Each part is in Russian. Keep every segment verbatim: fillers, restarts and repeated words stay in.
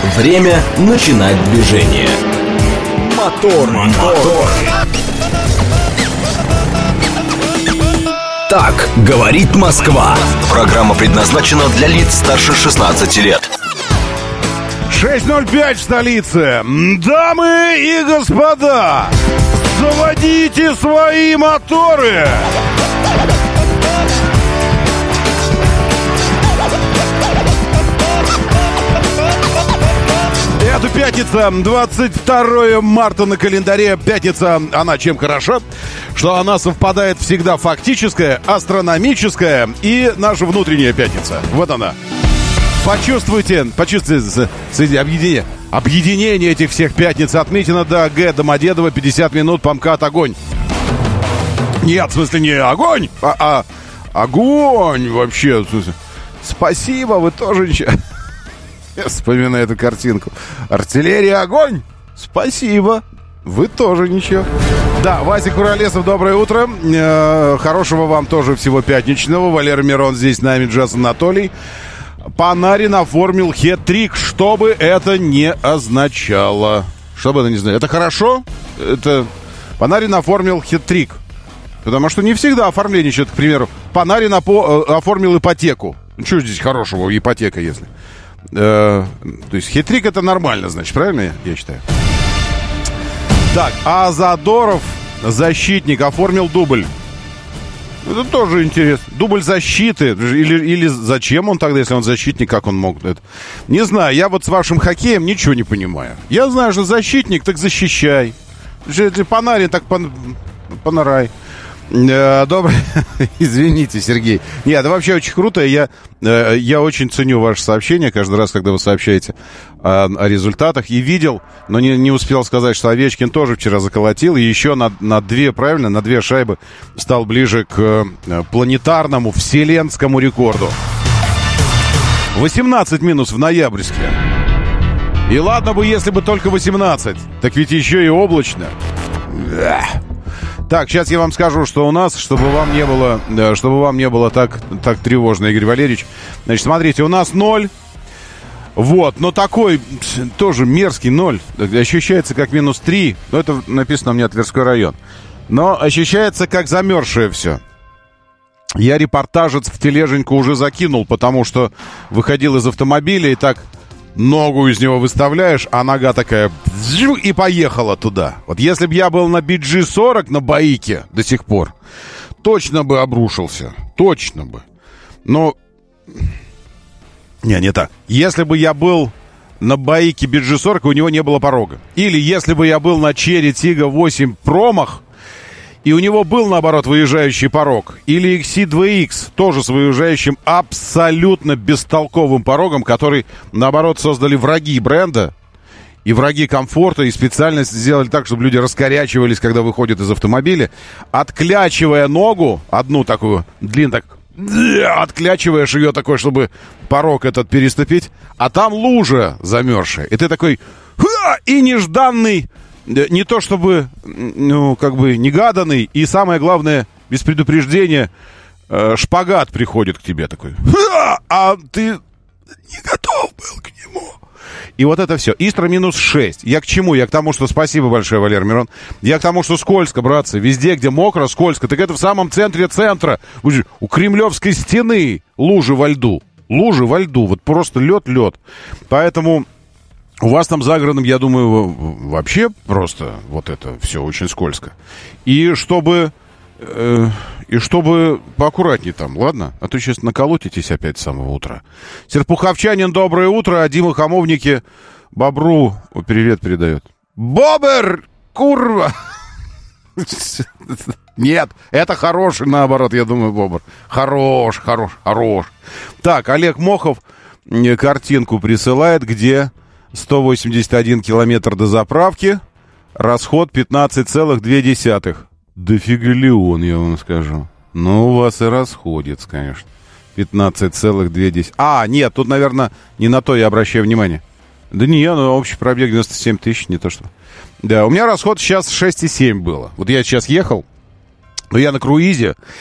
Время начинать движение. Мотор, мотор. Так говорит Москва. Программа предназначена для лиц старше шестнадцати лет. шесть ноль пять в столице. Дамы и господа, заводите свои моторы. Это пятница, двадцать второе марта на календаре. Пятница, она чем хороша? Что она совпадает всегда фактическая, астрономическая и наша внутренняя пятница. Вот она. Почувствуйте, почувствуйте среди объединения, объединение этих всех пятниц. Отметено до Г. Домодедово, пятьдесят минут, Памкат, огонь. Нет, в смысле не огонь, а, а огонь вообще. В смысле. Спасибо, вы тоже ничего. Я вспоминаю эту картинку. Артиллерия, огонь! Спасибо. Вы тоже ничего. Да, Вася Куролесов, доброе утро. Э-э, хорошего вам тоже всего пятничного. Валера Мирон здесь с нами, Джаз Анатолий. Панарин оформил хет-трик, что бы это не означало. Что бы это не знаю. Это хорошо? Это... Панарин оформил хет-трик. Потому что не всегда оформление что-то, к примеру. Панарин опо- оформил ипотеку. Ну, что здесь хорошего, ипотека, если... Э, то есть хитрик это нормально, значит, правильно я, я считаю? Так, а Задоров, защитник, оформил дубль. Это тоже интересно. Дубль защиты. Или, или зачем он тогда, если он защитник, как он мог это? Не знаю, я вот с вашим хоккеем ничего не понимаю. Я знаю, что защитник, так защищай. Если Панарин, так пон... понарай. Добрый. Извините, Сергей. Нет, это вообще очень круто. Я, я очень ценю ваши сообщения каждый раз, когда вы сообщаете о, о результатах. И видел, но не, не успел сказать, что Овечкин тоже вчера заколотил. И еще на, на две, правильно, на две шайбы стал ближе к планетарному, вселенскому рекорду. восемнадцать минус в ноябрьске. И ладно бы, если бы только восемнадцать. Так ведь еще и облачно. Так, сейчас я вам скажу, что у нас, чтобы вам не было, чтобы вам не было так, так тревожно, Игорь Валерьевич. Значит, смотрите, у нас ноль. Вот, но такой тоже мерзкий ноль. Ощущается как минус три. Но это написано у меня Тверской район. Но ощущается как замерзшее все. Я репортажец в тележеньку уже закинул, потому что выходил из автомобиля и так... Ногу из него выставляешь, а нога такая и поехала туда. Вот если бы я был на би джи сорок на Баике до сих пор, точно бы обрушился. Точно бы. Но... Не, не так. Если бы я был на Баике би джи сорок, у него не было порога. Или если бы я был на Черри Тига восемь промах, и у него был, наоборот, выезжающий порог. Или икс си два икс, тоже с выезжающим абсолютно бестолковым порогом, который, наоборот, создали враги бренда и враги комфорта, и специально сделали так, чтобы люди раскорячивались, когда выходят из автомобиля, отклячивая ногу, одну такую, длинную, так, отклячиваешь ее такой, чтобы порог этот переступить, а там лужа замерзшая. И ты такой, и нежданный... Не то чтобы, ну, как бы, негаданный, и самое главное, без предупреждения, э, шпагат приходит к тебе такой. А ты не готов был к нему. И вот это все. Истра минус шесть. Я к чему? Я к тому, что... Спасибо большое, Валер Мирон. Я к тому, что скользко, братцы. Везде, где мокро, скользко. Так это в самом центре центра. У Кремлевской стены лужи во льду. Лужи во льду. Вот просто лед-лед. Поэтому... У вас там за городом, я думаю, вообще просто вот это все очень скользко. И чтобы, э, и чтобы поаккуратнее там, ладно? А то сейчас наколотитесь опять с самого утра. Серпуховчанин, доброе утро. А Дима Хамовники Бобру привет передает. Бобер, курва! Нет, это хороший, наоборот, я думаю, Бобр. Хорош, хорош, хорош. Так, Олег Мохов картинку присылает, где... сто восемьдесят один километр до заправки, расход пятнадцать целых две десятых. Дофига ли он, я вам скажу. Ну, у вас и расходится, конечно. пятнадцать целых две десятых. А, нет, тут, наверное, не на то я обращаю внимание. Да не, ну, общий пробег девяносто семь тысяч, не то что. Да, у меня расход сейчас шесть и семь было. Вот я сейчас ехал, но я на круизе,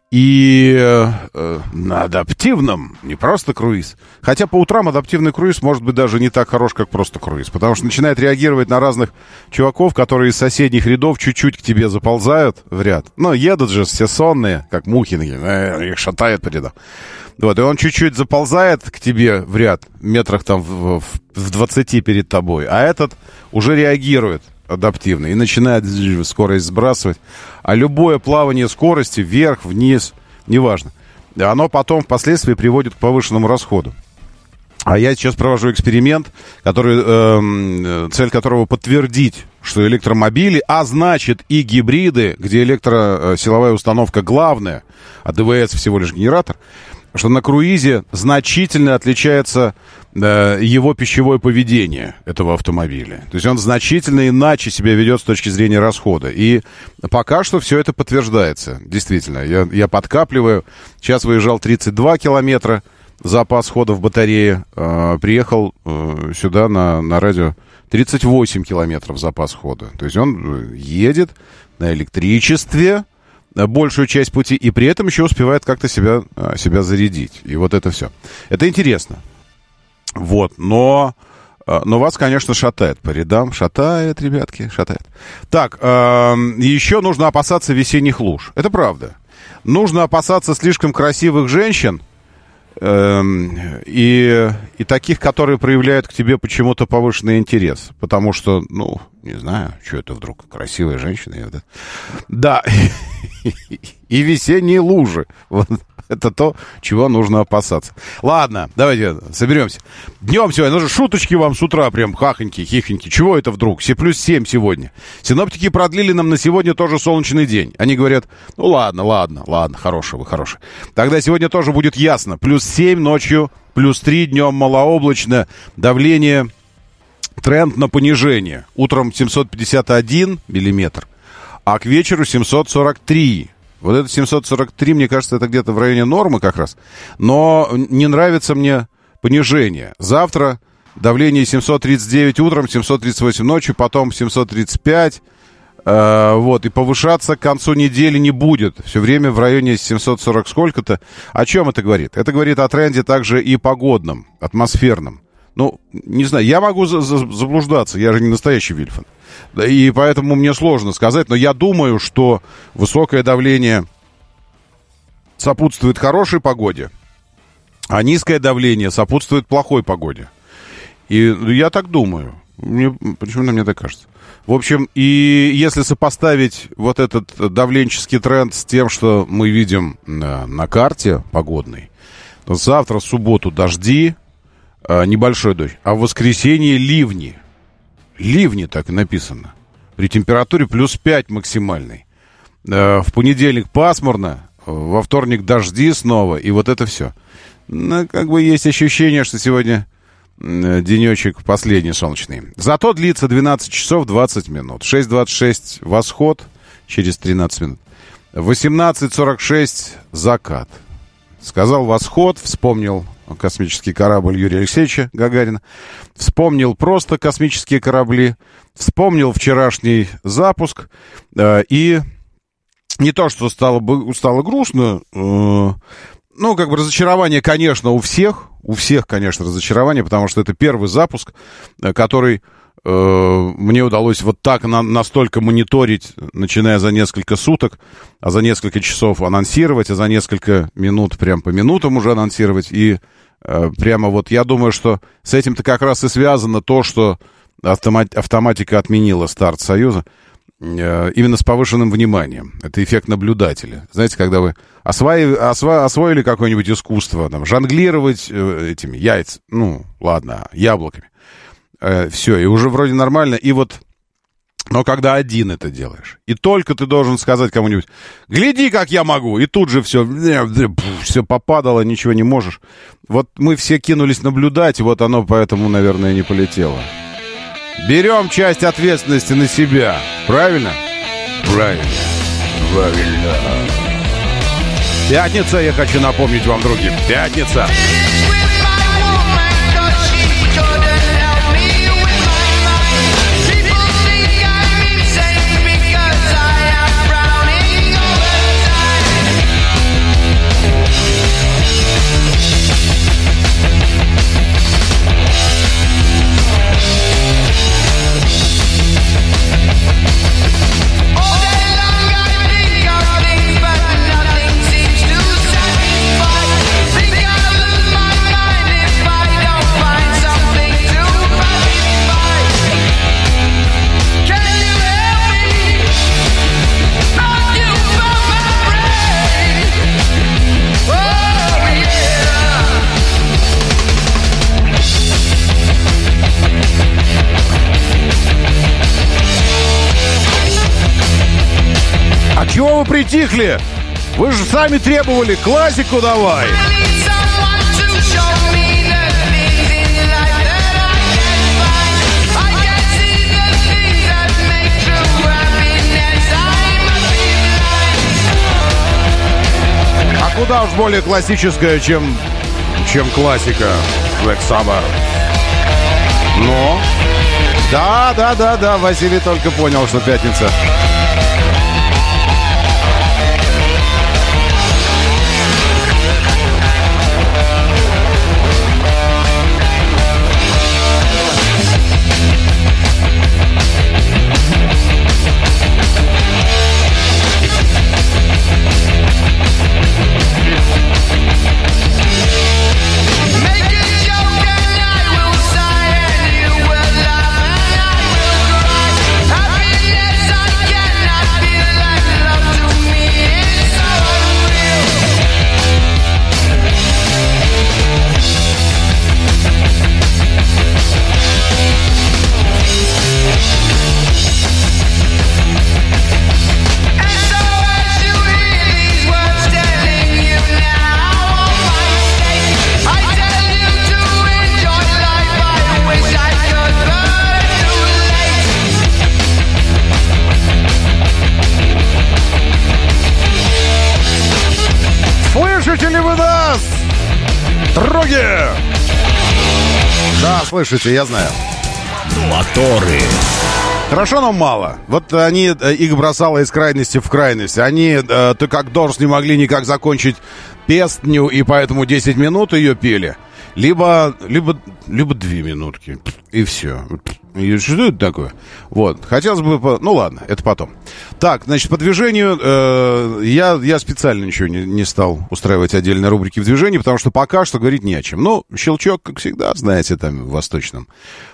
И э, на адаптивном, не просто круиз. Хотя по утрам адаптивный круиз может быть даже не так хорош, как просто круиз. Потому что начинает реагировать на разных чуваков, которые из соседних рядов чуть-чуть к тебе заползают в ряд. Ну, едут же все сонные, как мухи, их шатает по рядам. Вот, и он чуть-чуть заползает к тебе в ряд, метрах там в, в двадцати перед тобой. А этот уже реагирует адаптивно и начинает скорость сбрасывать. А любое плавание скорости вверх, вниз, неважно, оно потом впоследствии приводит к повышенному расходу. А я сейчас провожу эксперимент, который, э, цель которого подтвердить, что электромобили, а значит и гибриды, где электросиловая установка главная, а ДВС всего лишь генератор, что на круизе значительно отличается э, его пищевое поведение этого автомобиля. То есть он значительно иначе себя ведет с точки зрения расхода. И пока что все это подтверждается. Действительно, я, я подкапливаю. Сейчас выезжал тридцать два километра, запас хода в батарее. Э, приехал э, сюда на, на радио тридцать восемь километров запас хода. То есть он едет на электричестве большую часть пути, и при этом еще успевает как-то себя, себя зарядить. И вот это все. Это интересно. Вот, но, но вас, конечно, шатает по рядам. Шатает, ребятки, шатает. Так, э, еще нужно опасаться весенних луж. Это правда. Нужно опасаться слишком красивых женщин, э, и, и таких, которые проявляют к тебе почему-то повышенный интерес. Потому что, ну, не знаю, что это вдруг, красивая женщина. Да, и весенние лужи. Вот это то, чего нужно опасаться. Ладно, давайте соберемся. Днем сегодня, ну же шуточки вам с утра прям хахоньки, хихоньки. Чего это вдруг? Все плюс семь сегодня. Синоптики продлили нам на сегодня тоже солнечный день. Они говорят, ну ладно, ладно, ладно, хороший вы, хороший. Тогда сегодня тоже будет ясно. Плюс семь ночью, плюс три днем малооблачно. Давление, тренд на понижение. Утром семьсот пятьдесят один миллиметр, а к вечеру семьсот сорок три. Вот это семьсот сорок три, мне кажется, это где-то в районе нормы как раз. Но не нравится мне понижение. Завтра давление семьсот тридцать девять утром, семьсот тридцать восемь ночью, потом семьсот тридцать пять. Э, вот, и повышаться к концу недели не будет. Все время в районе семьсот сорок сколько-то. О чем это говорит? Это говорит о тренде также и погодном, атмосферном. Ну, не знаю, я могу за- за- заблуждаться, я же не настоящий Вильфан. И поэтому мне сложно сказать, но я думаю, что высокое давление сопутствует хорошей погоде, а низкое давление сопутствует плохой погоде. И я так думаю. Мне, почему-то мне так кажется. В общем, и если сопоставить вот этот давленческий тренд с тем, что мы видим на, на карте погодной, то завтра, в субботу, дожди, небольшой дождь, а в воскресенье ливни. Ливни, так и написано. При температуре плюс пять максимальной. В понедельник пасмурно, во вторник дожди снова, и вот это все. Ну, как бы есть ощущение, что сегодня денечек последний солнечный. Зато длится двенадцать часов двадцать минут. шесть двадцать шесть восход через тринадцать минут. восемнадцать сорок шесть закат. Сказал восход, вспомнил космический корабль Юрия Алексеевича Гагарина, вспомнил просто космические корабли, вспомнил вчерашний запуск, э, и не то, что стало, стало грустно, э, ну, как бы разочарование, конечно, у всех, у всех, конечно, разочарование, потому что это первый запуск, который э, мне удалось вот так на, настолько мониторить, начиная за несколько суток, а за несколько часов анонсировать, а за несколько минут прям по минутам уже анонсировать, и э, прямо вот я думаю, что с этим-то как раз и связано то, что автомат, автоматика отменила старт Союза, э, именно с повышенным вниманием. Это эффект наблюдателя. Знаете, когда вы освоили, осво, освоили какое-нибудь искусство, там, жонглировать э, этими яйцами, ну, ладно, яблоками, э, все, и уже вроде нормально, и вот, но когда один это делаешь, и только ты должен сказать кому-нибудь, гляди, как я могу, и тут же все, все попадало, ничего не можешь. Вот мы все кинулись наблюдать, и вот оно поэтому, наверное, не полетело. Берем часть ответственности на себя. Правильно? Правильно. Правильно. Пятница, я хочу напомнить вам, други. Пятница. вы притихли? Вы же сами требовали классику давай. А куда уж более классическая, чем, чем классика Black Sabbath. Но... Да, да, да, да, Василий только понял, что пятница. Слышите ли вы нас? Троги! Да, слышите, я знаю. Моторы. Хорошо, но мало. Вот они, их бросало из крайности в крайность. Они, э, ты как Дорс, не могли никак закончить песню, и поэтому десять минут ее пели. Либо, либо, либо две минутки. И все. И что это такое? Вот. Хотелось бы... По... Ну, ладно, это потом. Так, значит, по движению э, я, я специально ничего не, не стал устраивать отдельные рубрики в движении, потому что пока что говорить не о чем. Ну, щелчок, как всегда, знаете, там, в Восточном.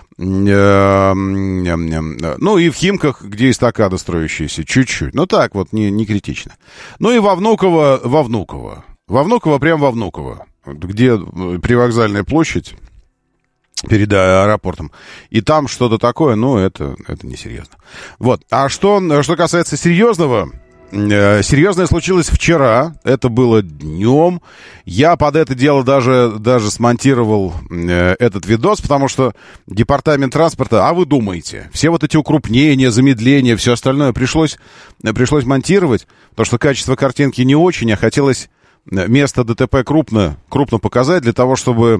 Э, ну, и в Химках, где эстакада строящаяся, чуть-чуть. Ну, так вот, не, не критично. Ну, и во Внуково, во Внуково. Во Внуково, прям во Внуково. Где привокзальная площадь перед аэропортом. И там что-то такое, ну, это, это несерьезно. Вот. А что, что касается серьезного, э, серьезное случилось вчера. Это было днем. Я под это дело даже, даже смонтировал э, этот видос, потому что департамент транспорта, а вы думаете, все вот эти укрупнения, замедления, все остальное пришлось, пришлось монтировать, потому что качество картинки не очень, а хотелось место ДТП крупно, крупно показать для того, чтобы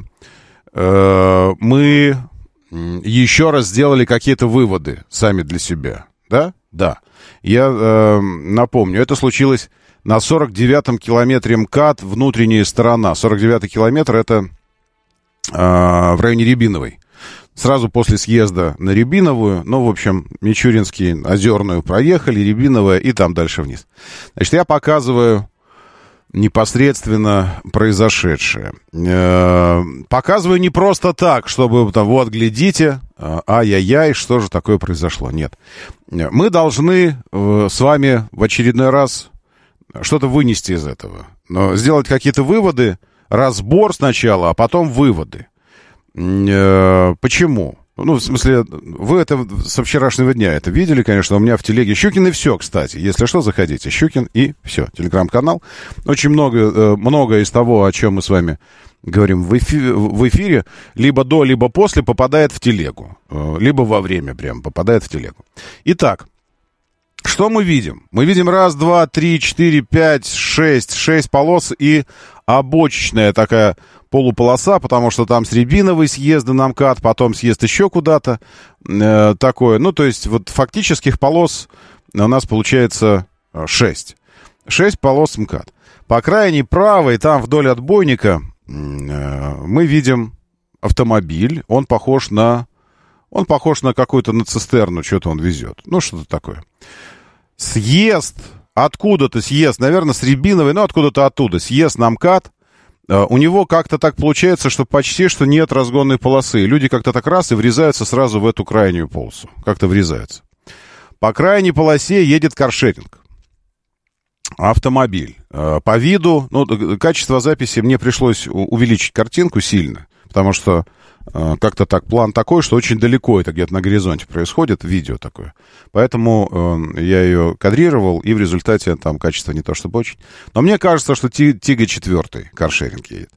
э, мы еще раз сделали какие-то выводы сами для себя. Да? Да. Я э, напомню, это случилось на сорок девятом километре МКАД, внутренняя сторона. сорок девятый километр — это э, в районе Рябиновой. Сразу после съезда на Рябиновую, ну, в общем, Мичуринский, Озерную проехали, Рябиновая и там дальше вниз. Значит, я показываю непосредственно произошедшее. Э-э- показываю не просто так, чтобы там, вот, глядите, ай-яй-яй, что же такое произошло. Нет. Мы должны э- с вами в очередной раз что-то вынести из этого. Но сделать какие-то выводы, разбор сначала, а потом выводы. Э-э- почему? Ну, в смысле, вы это со вчерашнего дня это видели, конечно, у меня в телеге Щукин и все, кстати. Если что, заходите. Щукин и все. Телеграм-канал. Очень много, много из того, о чем мы с вами говорим в эфире, в эфире, либо до, либо после попадает в телегу. Либо во время прям попадает в телегу. Итак, что мы видим? Мы видим раз, два, три, четыре, пять, шесть, шесть полос и обочечная такая полуполоса, потому что там с Рябиновой съезда на МКАД, потом съезд еще куда-то э, такое. Ну, то есть вот фактических полос у нас получается шесть. Шесть полос МКАД. По крайней правой, там вдоль отбойника, э, мы видим автомобиль. Он похож на... Он похож на какую-то, на цистерну, что-то он везет. Ну, что-то такое. Съезд, откуда-то съезд, наверное, с Рябиновой, ну, откуда-то оттуда, съезд на МКАД. У него как-то так получается, что почти что нет разгонной полосы. Люди как-то так раз и врезаются сразу в эту крайнюю полосу. Как-то врезаются. По крайней полосе едет каршеринг. Автомобиль. По виду, ну, качество записи мне пришлось увеличить картинку сильно, потому что Как-то так, план такой, что очень далеко это где-то на горизонте происходит, видео такое. Поэтому э, я ее кадрировал, и в результате там качество не то чтобы очень. Но мне кажется, что Тига четыре каршеринг едет.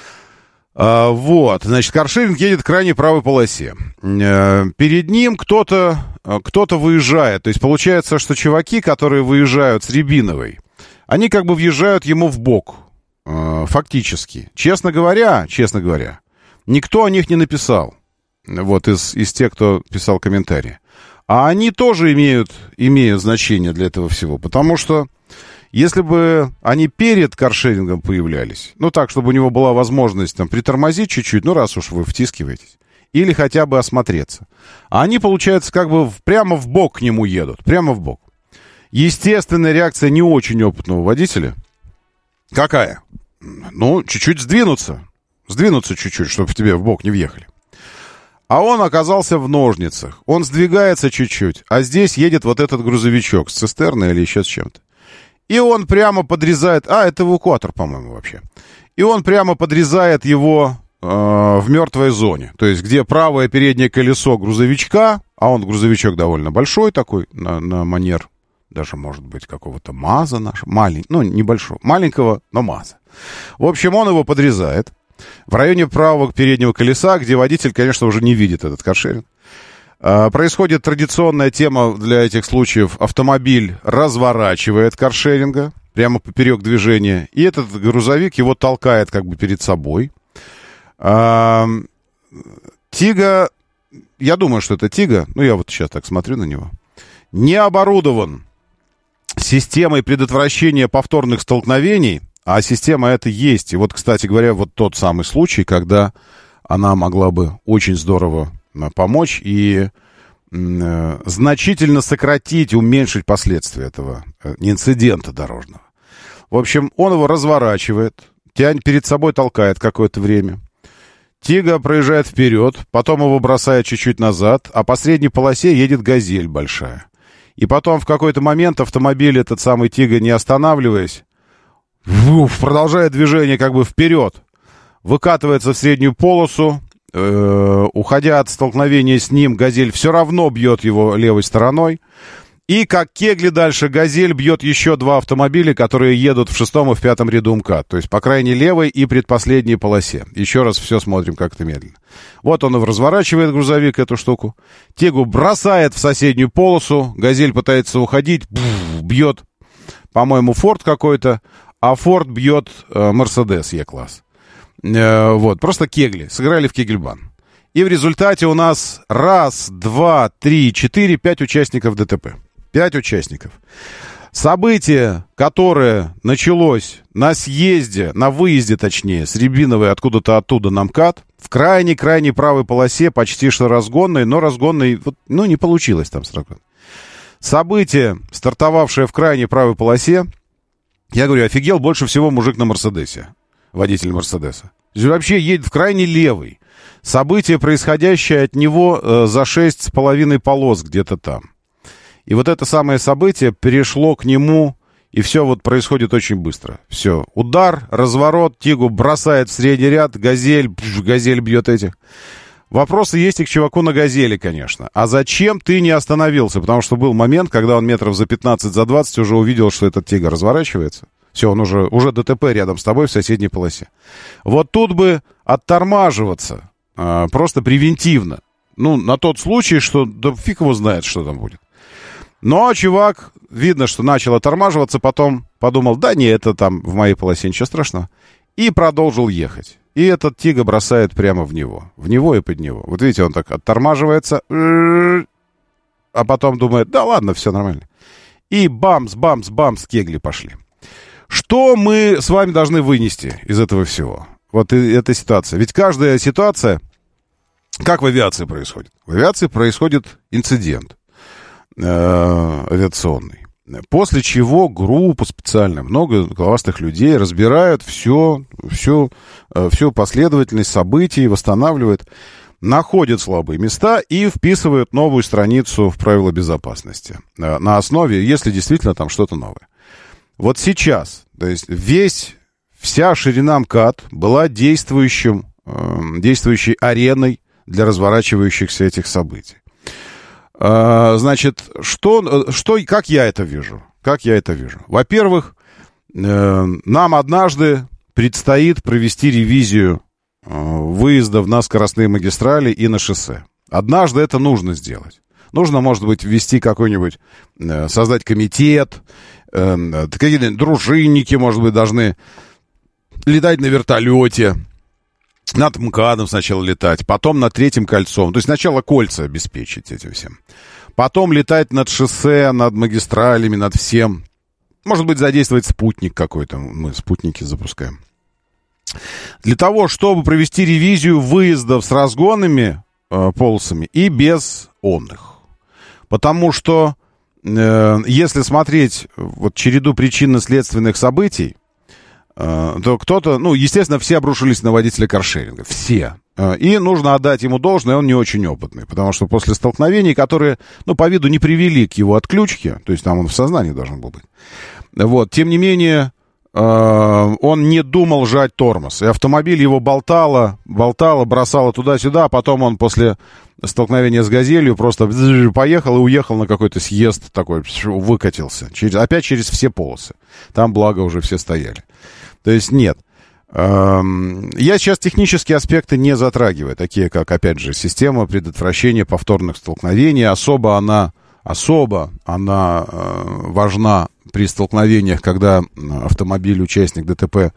А, вот, значит, каршеринг едет к крайней правой полосе. Э, перед ним кто-то, кто-то выезжает. То есть получается, что чуваки, которые выезжают с Рябиновой, они как бы въезжают ему в бок. Э, фактически. Честно говоря, честно говоря, никто о них не написал, вот, из, из тех, кто писал комментарии. А они тоже имеют, имеют значение для этого всего, потому что если бы они перед каршерингом появлялись, ну так, чтобы у него была возможность там притормозить чуть-чуть, ну раз уж вы втискиваетесь, или хотя бы осмотреться, а они, получается, как бы в, прямо в бок к нему едут, прямо в бок. Естественная реакция не очень опытного водителя какая? Ну, чуть-чуть сдвинуться. Сдвинуться чуть-чуть, чтобы в тебе в бок не въехали. А он оказался в ножницах. Он сдвигается чуть-чуть. А здесь едет вот этот грузовичок с цистерной или еще с чем-то. И он прямо подрезает... А, это эвакуатор, по-моему, вообще. И он прямо подрезает его э, в мертвой зоне. То есть, где правое переднее колесо грузовичка, а он грузовичок довольно большой такой, на, на манер, даже, может быть, какого-то МАЗа нашего. Маленького, ну, небольшого. Маленького, но МАЗа. В общем, он его подрезает. В районе правого переднего колеса, где водитель, конечно, уже не видит этот каршеринг. А, происходит традиционная тема для этих случаев. Автомобиль разворачивает каршеринга прямо поперек движения. И этот грузовик его толкает как бы перед собой. А, Тига, я думаю, что это Тига, ну я вот сейчас так смотрю на него, не оборудован системой предотвращения повторных столкновений. А система эта есть. И вот, кстати говоря, вот тот самый случай, когда она могла бы очень здорово помочь и э, значительно сократить, уменьшить последствия этого э, инцидента дорожного. В общем, он его разворачивает, тянет перед собой, толкает какое-то время. Тига проезжает вперед, потом его бросает чуть-чуть назад, а по средней полосе едет «Газель» большая. И потом в какой-то момент автомобиль, этот самый Тига, не останавливаясь, продолжает движение как бы вперед, выкатывается в среднюю полосу, э, уходя от столкновения с ним, «Газель» все равно бьет его левой стороной. И как кегли дальше, «Газель» бьет еще два автомобиля, которые едут в шестом и в пятом ряду МКАД. То есть по крайней левой и предпоследней полосе. Еще раз все смотрим как-то медленно. Вот он и разворачивает грузовик, эту штуку. Тигу бросает в соседнюю полосу. «Газель» пытается уходить, бьет, по-моему, «Форд» какой-то. А Форд бьет э, Мерседес Е-класс. Э, вот, просто кегли. Сыграли в кегельбан. И в результате у нас раз, два, три, четыре, пять участников ДТП. Пять участников. Событие, которое началось на съезде, на выезде точнее, с Рябиновой откуда-то оттуда на МКАД, в крайней-крайней правой полосе, почти что разгонной, но разгонной, вот, ну, не получилось там сразу. Событие, стартовавшее в крайней правой полосе, я говорю, офигел больше всего мужик на Мерседесе, водитель Мерседеса. Вообще едет в крайне левый. Событие, происходящее от него э, за шесть с половиной полос где-то там. И вот это самое событие перешло к нему, и все вот происходит очень быстро. Все, удар, разворот, Тигу бросает в средний ряд, «Газель», пш, «Газель» бьет этих. Вопросы есть и к чуваку на «Газели», конечно. А зачем ты не остановился? Потому что был момент, когда он метров за пятнадцать, за двадцать уже увидел, что этот «Тигр» разворачивается. Все, он уже, уже ДТП рядом с тобой в соседней полосе. Вот тут бы оттормаживаться а, просто превентивно. Ну, на тот случай, что да фиг его знает, что там будет. Но чувак, видно, что начал оттормаживаться, потом подумал, да не, это там в моей полосе ничего страшного. И продолжил ехать. И этот Тига бросает прямо в него. В него и под него. Вот видите, он так оттормаживается, а потом думает, да ладно, все нормально. И бамс, бамс, бамс, кегли пошли. Что мы с вами должны вынести из этого всего? Вот эта ситуация. Ведь каждая ситуация, как в авиации происходит? В авиации происходит инцидент э, авиационный. После чего группа специальная, много головастых людей разбирают все, все, всю последовательность событий, восстанавливают, находят слабые места и вписывают новую страницу в правила безопасности. На основе, если действительно там что-то новое. Вот сейчас, то есть весь, вся ширина МКАД была действующим, э, действующей ареной для разворачивающихся этих событий. Значит, что, что, как я это вижу? Как я это вижу? Во-первых, нам однажды предстоит провести ревизию выездов на скоростные магистрали и на шоссе. Однажды это нужно сделать. Нужно, может быть, ввести какой-нибудь, создать комитет, какие-то дружинники, может быть, должны летать на вертолете, над МКАДом сначала летать, потом над Третьим кольцом. То есть сначала кольца обеспечить этим всем. Потом летать над шоссе, над магистралями, над всем. Может быть, задействовать спутник какой-то. Мы спутники запускаем. Для того, чтобы провести ревизию выездов с разгонными э, полосами и без онных. Потому что, э, если смотреть вот череду причинно-следственных событий, то кто-то, ну, естественно, все обрушились на водителя каршеринга. Все. И нужно отдать ему должное, он не очень опытный. Потому что после столкновений, которые, ну, по виду не привели к его отключке, то есть там он в сознании должен был быть, вот, тем не менее, он не думал жать тормоз. И автомобиль его болтало, болтало, бросало туда-сюда, а потом он после столкновения с «Газелью» просто поехал и уехал на какой-то съезд такой, выкатился. Через, опять через все полосы. Там, благо, уже все стояли. То есть нет. Я сейчас технические аспекты не затрагиваю, такие как, опять же, система предотвращения повторных столкновений. Особо она, особо она важна при столкновениях, когда автомобиль, участник ДТП,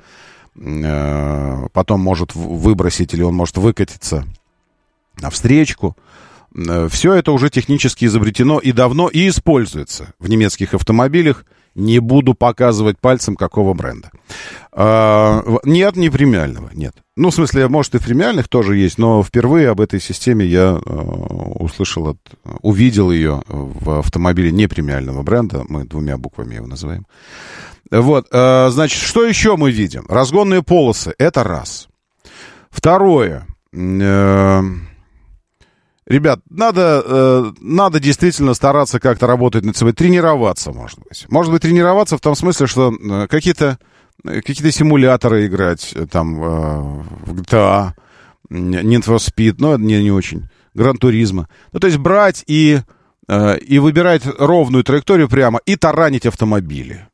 потом может выбросить или он может выкатиться навстречку. Все это уже технически изобретено и давно и используется в немецких автомобилях. Не буду показывать пальцем, какого бренда. А, нет, не премиального, нет. Ну, в смысле, может, и в премиальных тоже есть, но впервые об этой системе я а, услышал, от, увидел ее в автомобиле не премиального бренда. Мы двумя буквами его называем. Вот, а, значит, что еще мы видим? Разгонные полосы, это раз. Второе. А, ребят, надо, э, надо действительно стараться как-то работать над собой, тренироваться, может быть. Может быть, тренироваться в том смысле, что э, какие-то, какие-то симуляторы играть, там, э, в джи ти эй, Need for Speed, но это не, не очень, Gran Turismo. Ну, то есть брать и, э, и выбирать ровную траекторию прямо и таранить автомобили.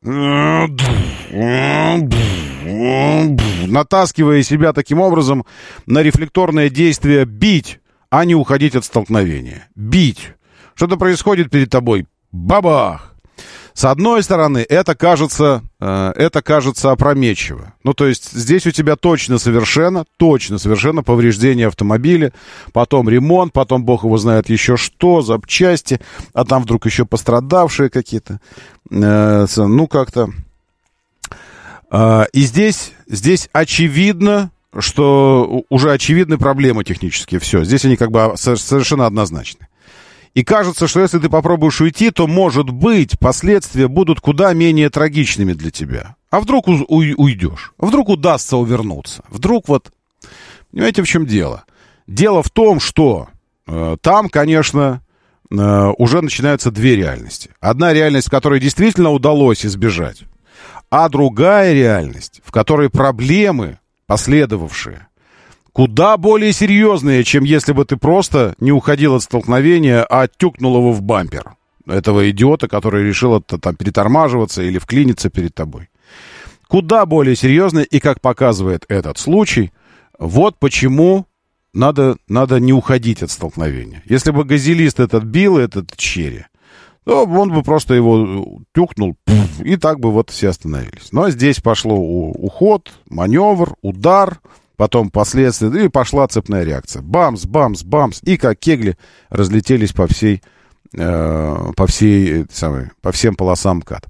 Натаскивая себя таким образом на рефлекторное действие бить, а не уходить от столкновения. Бить. Что-то происходит перед тобой. Бабах! С одной стороны, это кажется, э, это кажется опрометчиво. Ну, то есть, здесь у тебя точно совершенно, точно совершенно повреждение автомобиля, потом ремонт, потом бог его знает еще что, запчасти, а там вдруг еще пострадавшие какие-то. Э, ну, как-то. Э, и здесь, здесь очевидно, что уже очевидны проблемы технические. Все, здесь они как бы совершенно однозначны. И кажется, что если ты попробуешь уйти, то, может быть, последствия будут куда менее трагичными для тебя. А вдруг у- у- уйдешь? Вдруг удастся увернуться? Вдруг вот... Понимаете, в чем дело? Дело в том, что э, там, конечно, э, уже начинаются две реальности. Одна реальность, в которой действительно удалось избежать, а другая реальность, в которой проблемы последовавшие, куда более серьезные, чем если бы ты просто не уходил от столкновения, а тюкнул его в бампер. Этого идиота, который решил это, там, перетормаживаться или вклиниться перед тобой. Куда более серьезные, и, как показывает этот случай, вот почему надо, надо не уходить от столкновения. Если бы газелист этот бил, этот черри, то он бы просто его тюкнул, пфф, и так бы вот все остановились. Но здесь пошло уход, маневр, удар, потом последствия, и пошла цепная реакция. Бамс, бамс, бамс, и как кегли разлетелись по всей, э, по всей, самой, по всем полосам МКАД.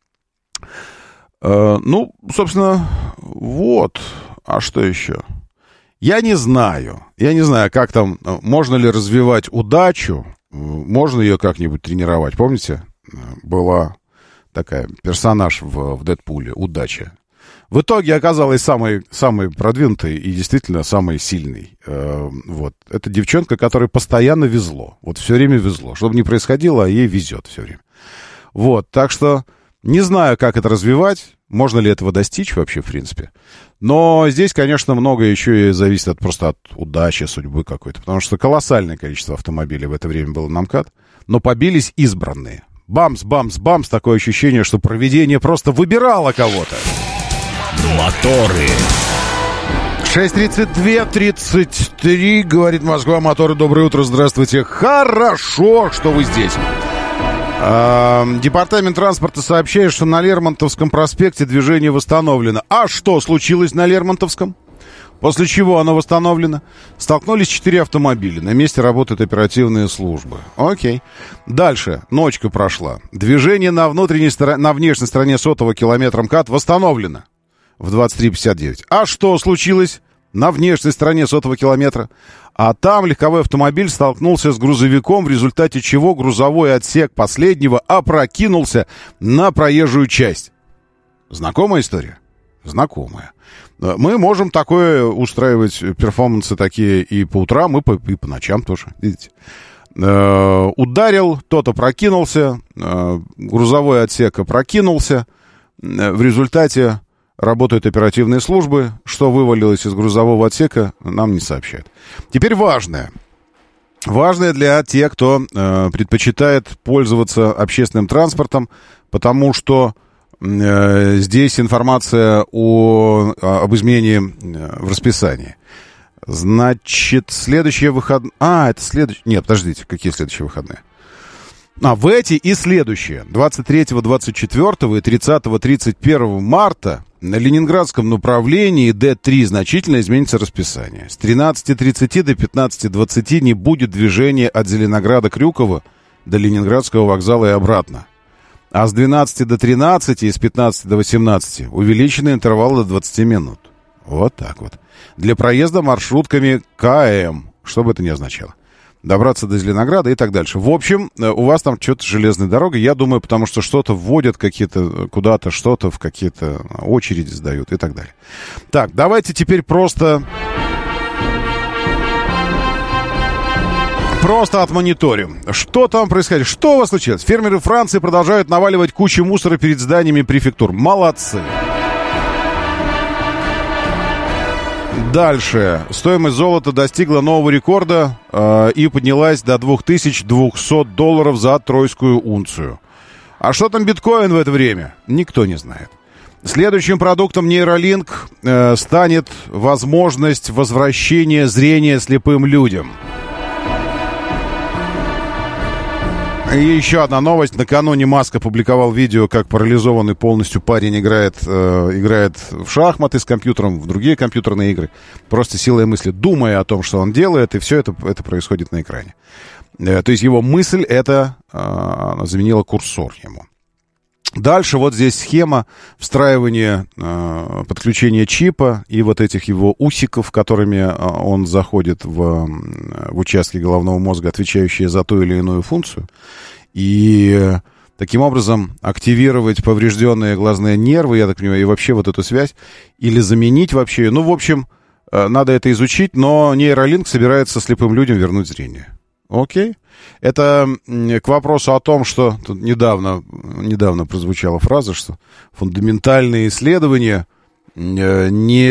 Э, ну, собственно, вот. А что еще? Я не знаю. Я не знаю, как там, можно ли развивать удачу. Можно ее как-нибудь тренировать. Помните, была такая персонаж в, в Дэдпуле, удача. В итоге оказалась самой, самой продвинутой и действительно самой сильной. Э, вот. Это девчонка, которой постоянно везло. Вот все время везло. Что бы ни происходило, а ей везет все время. Вот. Так что не знаю, как это развивать. Можно ли этого достичь вообще, в принципе? Но здесь, конечно, многое еще и зависит от, просто от удачи, судьбы какой-то. Потому что колоссальное количество автомобилей в это время было на МКАД. Но побились избранные. Бамс, бамс, бамс. Такое ощущение, что провидение просто выбирало кого-то. Моторы. шесть тридцать два тридцать три, говорит Москва. Моторы, доброе утро, здравствуйте. Хорошо, что вы здесь. Департамент транспорта сообщает, что на Лермонтовском проспекте движение восстановлено. А что случилось на Лермонтовском? После чего оно восстановлено? Столкнулись четыре автомобиля. На месте работают оперативные службы. Окей. Дальше. Ночка прошла. Движение на, внутренней стороне, на внешней стороне сотого километра МКАД восстановлено в двадцать три пятьдесят девять. А что случилось на внешней стороне сотого километра? А там легковой автомобиль столкнулся с грузовиком, в результате чего грузовой отсек последнего опрокинулся на проезжую часть. Знакомая история? Знакомая. Мы можем такое устраивать, перформансы такие и по утрам, и по, и по ночам тоже, видите. Э, ударил, тот опрокинулся, э, грузовой отсек опрокинулся, э, в результате работают оперативные службы. Что вывалилось из грузового отсека, нам не сообщают. Теперь важное. Важное для тех, кто э, предпочитает пользоваться общественным транспортом, потому что э, здесь информация о, об изменении в расписании. Значит, следующие выходные... А, это следующие... Нет, подождите, какие следующие выходные? А, в эти и следующие. двадцать третьего, двадцать четвёртого и тридцатого, тридцать первого марта на Ленинградском направлении Д три значительно изменится расписание. С тринадцати тридцати до пятнадцати двадцати не будет движения от Зеленограда-Крюково до Ленинградского вокзала и обратно. А с двенадцати до тринадцати и с пятнадцати до восемнадцати увеличены интервалы до двадцати минут. Вот так вот. Для проезда маршрутками КМ, что бы это ни означало. Добраться до Зеленограда и так дальше. В общем, у вас там что-то с железной дорогой, я думаю, потому что что-то вводят какие-то куда-то, что-то в какие-то очереди сдают и так далее. Так, давайте теперь просто... Просто отмониторим. Что там происходит? Что у вас случилось? Фермеры Франции продолжают наваливать кучу мусора перед зданиями префектур. Молодцы. Дальше. Стоимость золота достигла нового рекорда э, и поднялась до две тысячи двести долларов за тройскую унцию. А что там биткоин в это время? Никто не знает. Следующим продуктом нейролинк э, станет возможность возвращения зрения слепым людям. И еще одна новость. Накануне Маск опубликовал видео, как парализованный полностью парень играет, э, играет в шахматы с компьютером, в другие компьютерные игры. Просто силой мысли, думая о том, что он делает, и все это, это происходит на экране. Э, то есть его мысль, это э, заменила курсор ему. Дальше вот здесь схема встраивания, э, подключения чипа и вот этих его усиков, которыми э, он заходит в, в участки головного мозга, отвечающие за ту или иную функцию. И э, таким образом активировать поврежденные глазные нервы, я так понимаю, и вообще вот эту связь, или заменить вообще. Ну, в общем, э, надо это изучить, но нейролинк собирается слепым людям вернуть зрение. Окей. Это к вопросу о том, что тут недавно, недавно прозвучала фраза, что фундаментальные исследования не,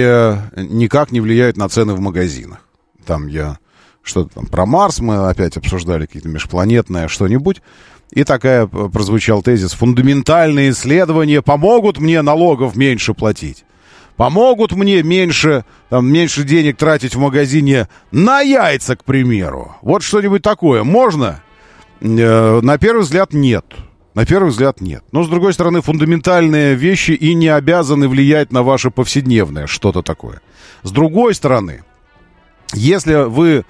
никак не влияют на цены в магазинах. Там я что-то там про Марс мы опять обсуждали, какие-то межпланетные что-нибудь. И такая прозвучал тезис: фундаментальные исследования помогут мне налогов меньше платить. Помогут мне меньше, там, меньше денег тратить в магазине на яйца, к примеру. Вот что-нибудь такое можно? Э, на первый взгляд, нет. На первый взгляд, нет. Но, с другой стороны, фундаментальные вещи и не обязаны влиять на ваше повседневное что-то такое. С другой стороны, если вы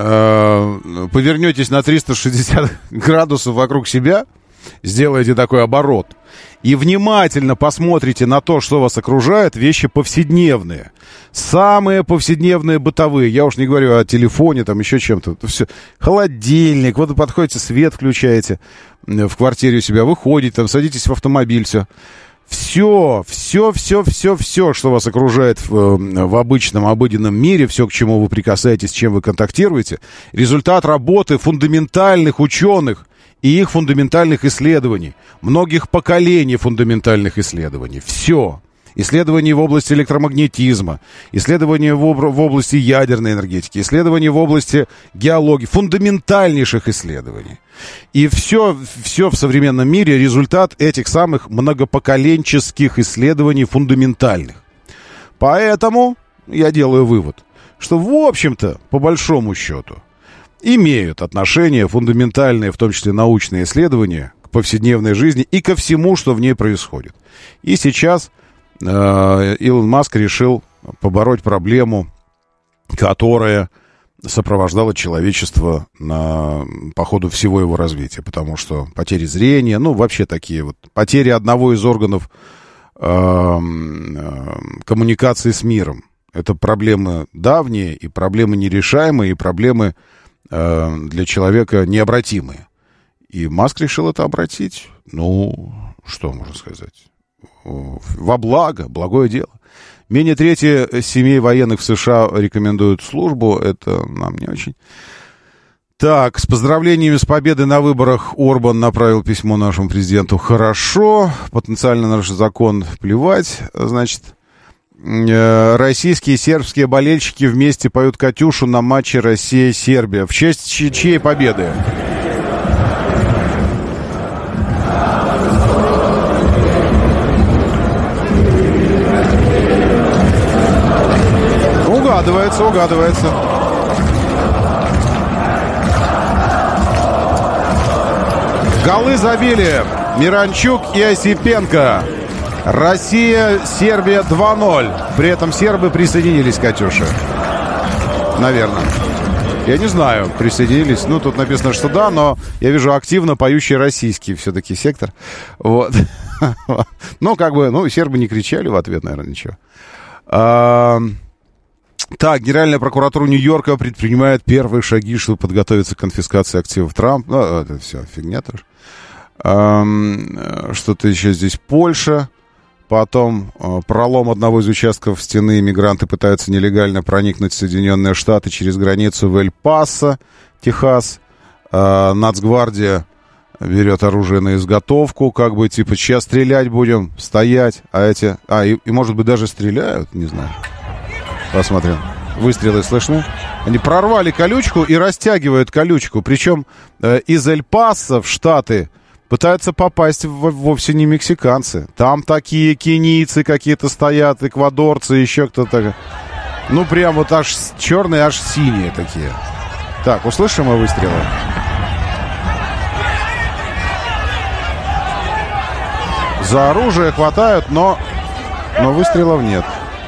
э, повернетесь на триста шестьдесят градусов вокруг себя, сделаете такой оборот и внимательно посмотрите на то, что вас окружает, вещи повседневные. Самые повседневные бытовые. Я уж не говорю о телефоне, там еще чем-то. Все. Холодильник. Вот вы подходите, свет включаете в квартире у себя, выходите, там, садитесь в автомобиль, все. Все, все, все, все, все, что вас окружает в, в обычном, обыденном мире, все, к чему вы прикасаетесь, с чем вы контактируете, результат работы фундаментальных ученых и их фундаментальных исследований, многих поколений фундаментальных исследований. Все. Исследования в области электромагнетизма, исследования в, об... в области ядерной энергетики, исследования в области геологии, фундаментальнейших исследований. И все, все в современном мире результат этих самых многопоколенческих исследований фундаментальных. Поэтому я делаю вывод, что, в общем-то, по большому счету, имеют отношение фундаментальные, в том числе научные исследования, к повседневной жизни и ко всему, что в ней происходит. И сейчас э, Илон Маск решил побороть проблему, которая сопровождала человечество на, по ходу всего его развития, потому что потери зрения, ну, вообще такие вот, потери одного из органов э, э, коммуникации с миром. Это проблемы давние, и проблемы нерешаемые, и проблемы э, для человека необратимые. И Маск решил это обратить, ну, что можно сказать, во благо, благое дело. Менее трети семей военных в США рекомендуют службу. Это нам не очень. Так, с поздравлениями с победой на выборах Орбан направил письмо нашему президенту. Хорошо. Потенциально на наш закон плевать. Значит, российские и сербские болельщики вместе поют «Катюшу» на матче Россия-Сербия. В честь чьей победы? Угадывается, угадывается. Голы забили Миранчук и Осипенко. Россия, Сербия два ноль. При этом сербы присоединились к «Катюше». Наверное. Я не знаю, присоединились. Ну, тут написано, что да, но я вижу активно поющий российский все-таки сектор. Вот. Ну, как бы, ну, сербы не кричали в ответ, наверное, ничего. Так, Генеральная прокуратура Нью-Йорка предпринимает первые шаги, чтобы подготовиться к конфискации активов Трампа. Ну, это все фигня тоже. Эм, что-то еще здесь Польша. Потом э, пролом одного из участков стены. Мигранты пытаются нелегально проникнуть в Соединенные Штаты через границу в Эль-Пасо, Техас. Э, Нацгвардия берет оружие на изготовку. Как бы, типа, сейчас стрелять будем, стоять. А эти... А, и, и может быть, даже стреляют, не знаю. Посмотрим. Выстрелы слышны. Они прорвали колючку и растягивают колючку. Причем э, из Эль-Пасо в Штаты пытаются попасть в, вовсе не мексиканцы. Там такие кенийцы какие-то стоят, эквадорцы, еще кто-то. Ну, прям вот аж черные, аж синие такие. Так, услышим мы выстрелы? За оружие хватают, но, но выстрелов нет.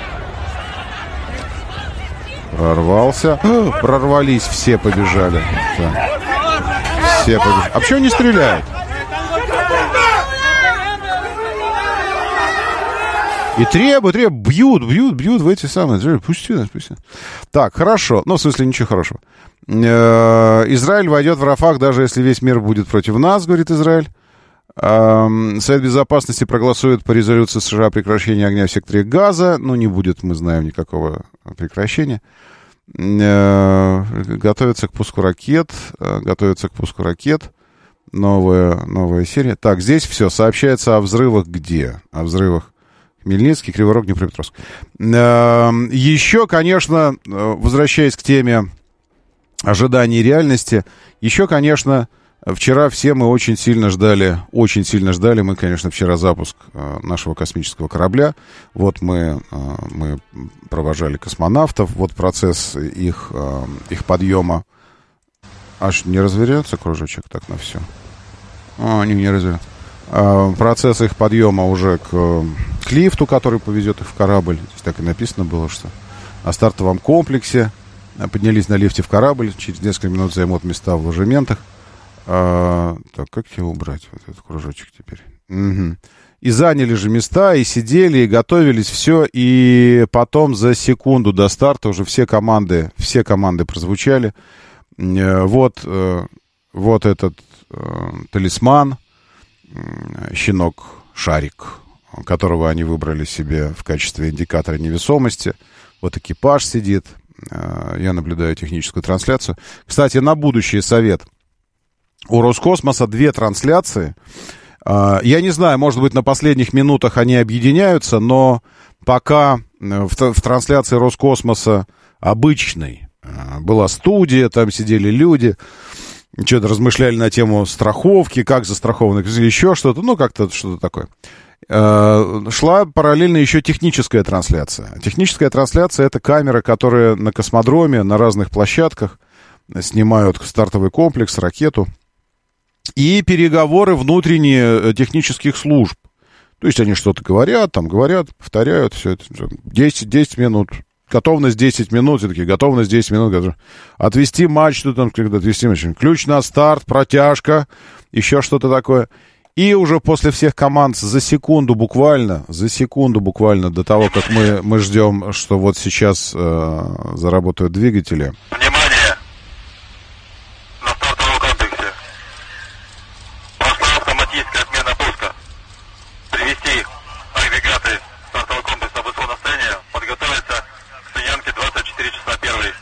Прорвался. Прорвались, все побежали. Так. Все побежали. А почему не стреляют? И требуют, требуют, бьют, бьют, бьют в эти самые. Пусти нас, пусти. Так, хорошо. Ну, в смысле, ничего хорошего. Израиль войдет в Рафах, даже если весь мир будет против нас, говорит Израиль. Совет Безопасности проголосует по резолюции США о прекращении огня в секторе Газа. Ну, не будет, мы знаем, никакого прекращения. Готовится к пуску ракет. Готовится к пуску ракет. Новая, новая серия. Так, здесь все. Сообщается о взрывах где? О взрывах Хмельницкий, Кривой Рог, Днепропетровск. Еще, конечно, возвращаясь к теме ожиданий и реальности, еще, конечно, вчера все мы очень сильно ждали, очень сильно ждали, мы, конечно, вчера запуск э, нашего космического корабля. Вот мы, э, мы провожали космонавтов, вот процесс их, э, их подъема. Аж не развернется кружочек так на все? А, не, не развернется. Э, процесс их подъема уже к, к лифту, который повезет их в корабль. Здесь так и написано было, что на стартовом комплексе поднялись на лифте в корабль, через несколько минут займут места в ложементах. А, так, как его убрать, вот этот кружочек теперь? Угу. И заняли же места, и сидели, и готовились, все, и потом за секунду до старта уже все команды, все команды прозвучали. Вот, вот этот талисман, щенок-шарик, которого они выбрали себе в качестве индикатора невесомости. Вот экипаж сидит, я наблюдаю техническую трансляцию. Кстати, на будущее совет. у Роскосмоса две трансляции. Я не знаю, может быть, на последних минутах они объединяются, но пока в, в трансляции Роскосмоса обычной была студия, там сидели люди, что-то размышляли на тему страховки, как застрахованных, еще что-то, ну, как-то что-то такое. Шла параллельно еще техническая трансляция. Техническая трансляция — это камеры, которые на космодроме, на разных площадках снимают стартовый комплекс, ракету. И переговоры внутренние технических служб. То есть они что-то говорят, там говорят, повторяют, все это. десять, десять минут. Готовность десять минут. Все такие, готовность десять минут. Отвести мачту, там, отвести мачту. Ключ на старт, протяжка, еще что-то такое. И уже после всех команд за секунду буквально, за секунду буквально до того, как мы, мы ждем, что вот сейчас э, заработают двигатели. Внимание! На стартовом комплексе. Пошла автоматическая отмена пуска. Привести агрегаты стартового комплекса в исходное состояние. Подготовиться к стоянке двадцать четыре часа первый.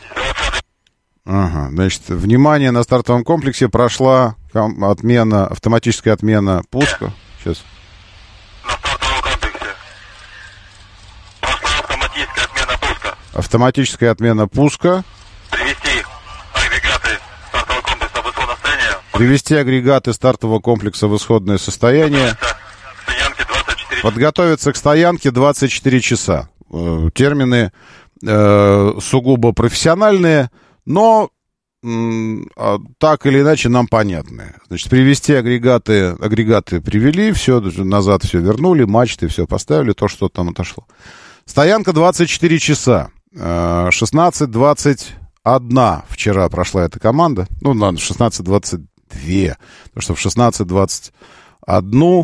Ага, значит, внимание, на стартовом комплексе прошла отмена, автоматическая отмена пуска. Сейчас. На стартовом комплексе. Прошла автоматическая отмена пуска. Автоматическая отмена пуска. Привести агрегаты стартового комплекса в исходное состояние. Привести агрегаты стартового комплекса в исходное состояние. К стоянке двадцать четыре. Подготовиться к стоянке двадцать четыре часа. Термины э, сугубо профессиональные, но так или иначе нам понятны. Значит, привести агрегаты, агрегаты привели, все, назад все вернули, мачты все поставили, то, что там отошло. Стоянка двадцать четыре часа. шестнадцать двадцать один вчера прошла эта команда. Ну, ладно, шестнадцать двадцать два. Потому что в шестнадцать двадцать один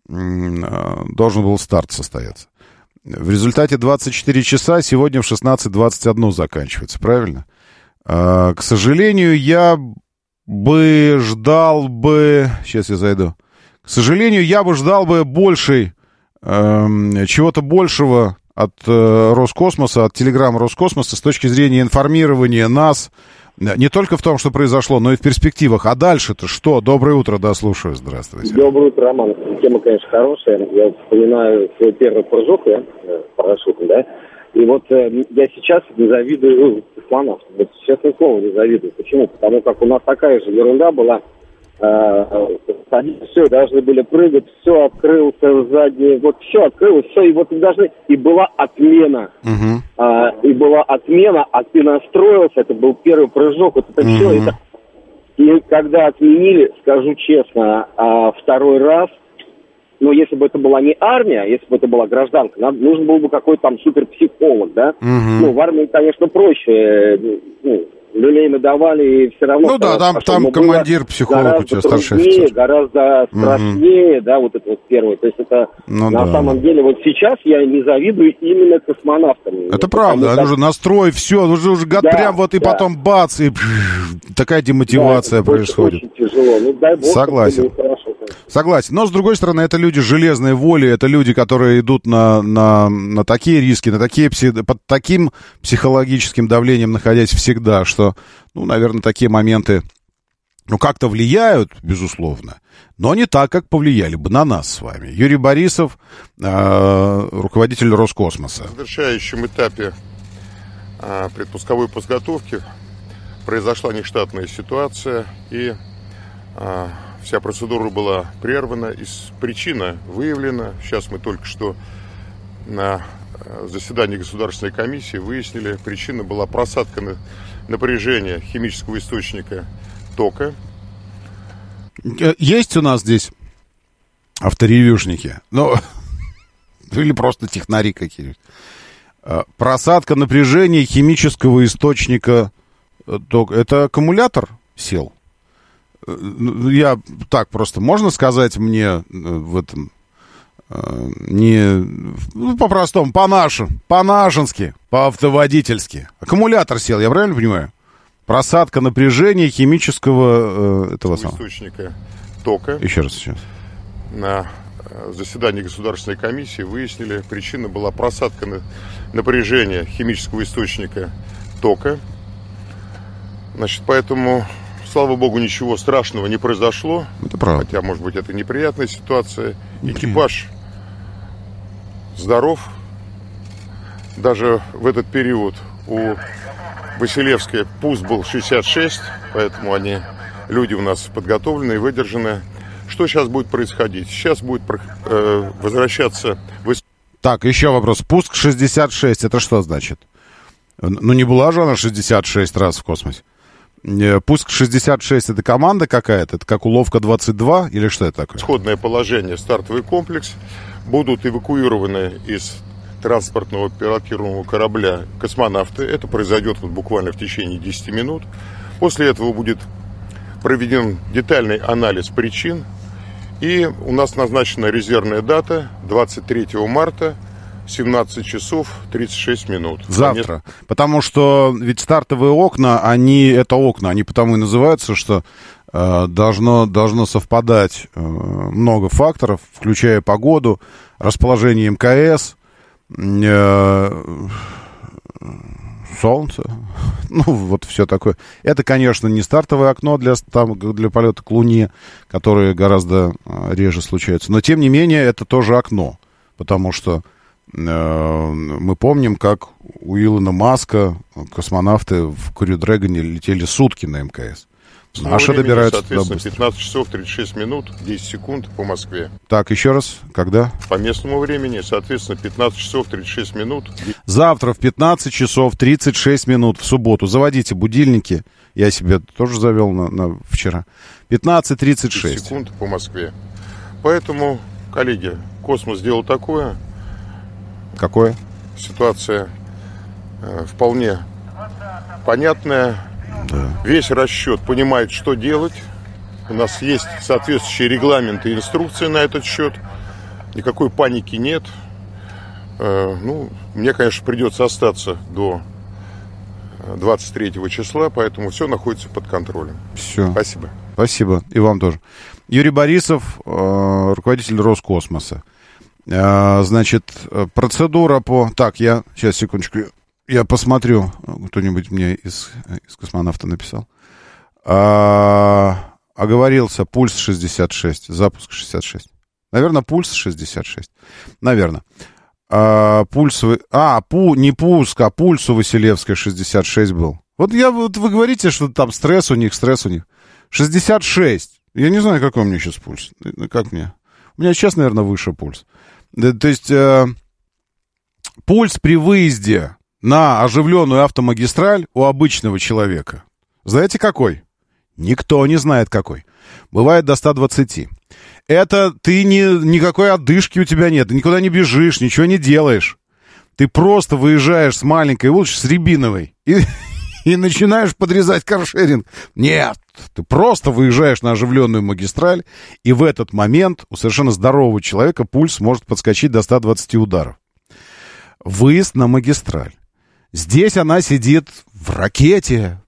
должен был старт состояться. В результате двадцать четыре часа сегодня в шестнадцать двадцать один заканчивается, правильно? К сожалению, я бы ждал бы... Сейчас я зайду. К сожалению, я бы ждал бы большей, э, чего-то большего от э, Роскосмоса, от телеграмм Роскосмоса с точки зрения информирования нас не только в том, что произошло, но и в перспективах. А дальше-то что? Доброе утро, да, слушаю. Здравствуйте. Доброе утро, Роман. Тема, конечно, хорошая. Я вспоминаю свой первый прыжок, я, парашютом, да. И вот э, я сейчас не завидую космонавтам. Вот, честное слово, не завидую. Почему? Потому как у нас такая же ерунда была. Э, все, должны были прыгать, все открылся сзади, вот все открылось, все, и вот и должны... И была отмена. Угу. Э, и была отмена, а ты настроился, это был первый прыжок, вот это угу. все. Это... И когда отменили, скажу честно, э, второй раз, но если бы это была не армия, если бы это была гражданка, нам нужен был бы какой-то там суперпсихолог, да? Угу. Ну, в армии, конечно, проще. Ну, люлей надавали, и все равно... Ну да, там, там командир, психолог у тебя, старший офицер. Гораздо страшнее, угу. да, вот это вот первое. То есть это ну, на да. самом деле, вот сейчас я не завидую именно космонавтам. Это правда, это уже настрой, все, уже, уже гад, да, прям вот и да. потом бац, и пфф, такая демотивация да, происходит. Очень тяжело, ну дай бог. Согласен. Согласен. Но, с другой стороны, это люди железной воли, это люди, которые идут на, на, на такие риски, на такие, под таким психологическим давлением находясь всегда, что, ну, наверное, такие моменты, ну, как-то влияют, безусловно, но не так, как повлияли бы на нас с вами. Юрий Борисов, э, руководитель Роскосмоса. В завершающем этапе э, предпусковой подготовки произошла нештатная ситуация, и э, вся процедура была прервана, и причина выявлена. Сейчас мы только что на заседании Государственной комиссии выяснили, причина была просадка напряжения химического источника тока. Есть у нас здесь авторевьюшники? Ну, или просто технари какие-нибудь. Просадка напряжения химического источника тока. Это аккумулятор сел? Я так просто, можно сказать мне в этом, не, ну, по-простому, по-нашему, по-нашенски, по-автоводительски. Аккумулятор сел, я правильно понимаю? Просадка напряжения химического э, этого самого источника тока. Еще раз сейчас. На заседании Государственной комиссии выяснили, причина была просадка напряжения химического источника тока. Значит, поэтому Слава богу, ничего страшного не произошло. Это правда. Хотя, может быть, это неприятная ситуация. Экипаж здоров. Даже в этот период у Василевской пульс был шестьдесят шесть, поэтому они, люди у нас подготовленные, выдержанные. Что сейчас будет происходить? Сейчас будет э, возвращаться... Так, еще вопрос. Пуск шестьдесят шесть, это что значит? Ну, не была же она шестьдесят шесть раз в космосе. Пуск шестьдесят шесть, это команда какая-то? Это как уловка двадцать два? Или что это такое? Исходное положение, стартовый комплекс. Будут эвакуированы из транспортного пилотируемого корабля космонавты. Это произойдет вот буквально в течение десяти минут. После этого будет проведен детальный анализ причин. И у нас назначена резервная дата двадцать третьего марта, семнадцать часов тридцать шесть минут. Завтра. Нет. Потому что ведь стартовые окна, они, это окна, они потому и называются, что э, должно, должно совпадать э, много факторов, включая погоду, расположение эм ка эс, э, солнце, ну, вот все такое. Это, конечно, не стартовое окно для, там, для полета к Луне, которое гораздо реже случается, но, тем не менее, это тоже окно, потому что мы помним, как у Илона Маска космонавты в Crew Dragon летели сутки на эм ка эс. Наши времени, добираются туда быстро. пятнадцать часов тридцать шесть минут, десять секунд по Москве. Так, еще раз, когда? По местному времени, соответственно, пятнадцать часов тридцать шесть минут. Завтра в пятнадцать часов тридцать шесть минут в субботу. Заводите будильники. Я себе тоже завел на, на вчера. пятнадцать тридцать шесть секунд по Москве. Поэтому, коллеги, космос сделал такое. Какое? Ситуация э, вполне понятная. Да. Весь расчет понимает, что делать. У нас есть соответствующие регламенты и инструкции на этот счет. Никакой паники нет. Э, ну, мне, конечно, придется остаться до двадцать третьего числа, поэтому все находится под контролем. Все. Спасибо. Спасибо. И вам тоже. Юрий Борисов, э, руководитель Роскосмоса. Значит, процедура по... Так, я... Сейчас, секундочку. Я посмотрю. Кто-нибудь мне из, из космонавта написал. А, оговорился. Пульс шестьдесят шесть. Запуск шестьдесят шесть. Наверное, пульс шестьдесят шесть. Наверное. А, пульс... А, пу, не пуск, а пульс у Василевской шестьдесят шесть был. Вот, я, вот вы говорите, что там стресс у них, стресс у них. шестьдесят шесть. Я не знаю, какой у меня сейчас пульс. Как мне? У меня сейчас, наверное, выше пульс. Да, то есть э, пульс при выезде на оживленную автомагистраль у обычного человека, знаете какой? Никто не знает какой. Бывает до ста двадцати. Это ты не, никакой отдышки у тебя нет, ты никуда не бежишь, ничего не делаешь. Ты просто выезжаешь с маленькой улочки, с Рябиновой, и, и начинаешь подрезать каршеринг. Нет, ты просто выезжаешь на оживленную магистраль, и в этот момент у совершенно здорового человека пульс может подскочить до ста двадцати ударов. Выезд на магистраль. Здесь она сидит в ракете,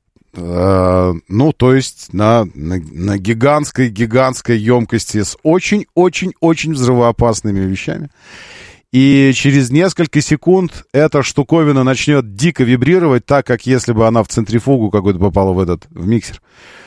э, ну, то есть на, на, на гигантской-гигантской емкости с очень-очень-очень взрывоопасными вещами. И через несколько секунд эта штуковина начнет дико вибрировать, так, как если бы она в центрифугу какой-то попала в этот, в миксер.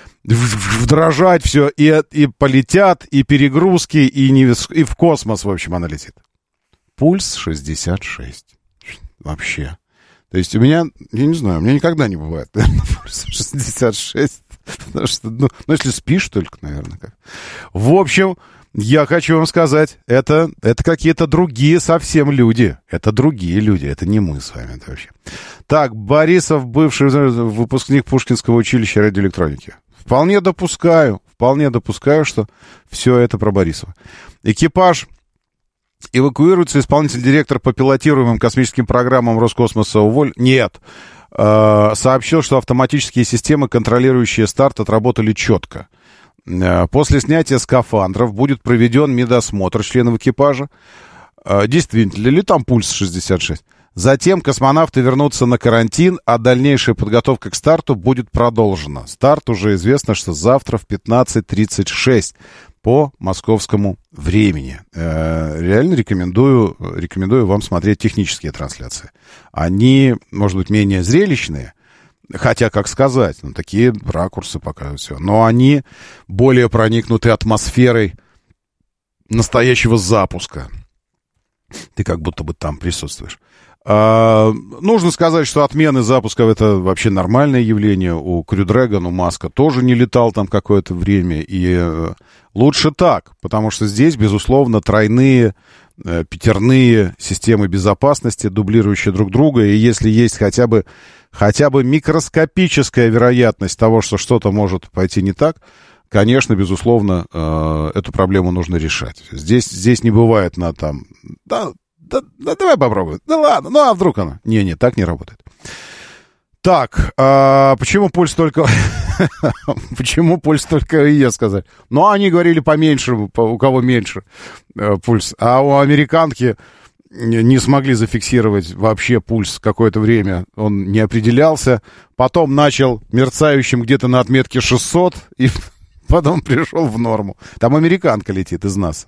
Вдрожать все, и, и полетят, и перегрузки, и, не, и в космос, в общем, она летит. Пульс шестьдесят шесть. Вообще. То есть у меня, я не знаю, у меня никогда не бывает, наверное, пульс шестьдесят шесть. Потому что, ну, ну, если спишь только, наверное. Как. В общем, я хочу вам сказать, это, это какие-то другие совсем люди. Это другие люди, это не мы с вами. Это вообще. Так, Борисов, бывший выпускник Пушкинского училища радиоэлектроники. Вполне допускаю, вполне допускаю, что все это про Борисова. Экипаж эвакуируется, исполнительный директор по пилотируемым космическим программам Роскосмоса уволен. Нет. Э, сообщил, что автоматические системы, контролирующие старт, отработали четко. Э, после снятия скафандров будет проведен медосмотр членов экипажа. Э, действительно ли там пульс шестьдесят шесть? Затем космонавты вернутся на карантин, а дальнейшая подготовка к старту будет продолжена. Старт уже известно, что завтра в пятнадцать тридцать шесть по московскому времени. Э, реально рекомендую, рекомендую вам смотреть технические трансляции. Они, может быть, менее зрелищные, Хотя, как сказать, ну, такие ракурсы показывают все. Но они более проникнуты атмосферой настоящего запуска. Ты как будто бы там присутствуешь. А, нужно сказать, что отмены запусков — это вообще нормальное явление. У Crew Dragon, у Маска тоже не летал там какое-то время. И э, лучше так, потому что здесь, безусловно, тройные, э, пятерные системы безопасности, дублирующие друг друга. И если есть хотя бы, хотя бы микроскопическая вероятность того, что что-то может пойти не так, конечно, безусловно, э, эту проблему нужно решать. Здесь, здесь не бывает на там... Да, Да, да давай попробуем. Да ладно, ну а вдруг она? Не-не, так не работает. Так, а почему пульс только... Почему пульс только ее сказали? Ну, они говорили поменьше, у кого меньше э, пульс. А у американки не смогли зафиксировать вообще пульс какое-то время. Он не определялся. Потом начал мерцающим где-то на отметке шестьсот, и потом пришел в норму. Там американка летит из НАСА.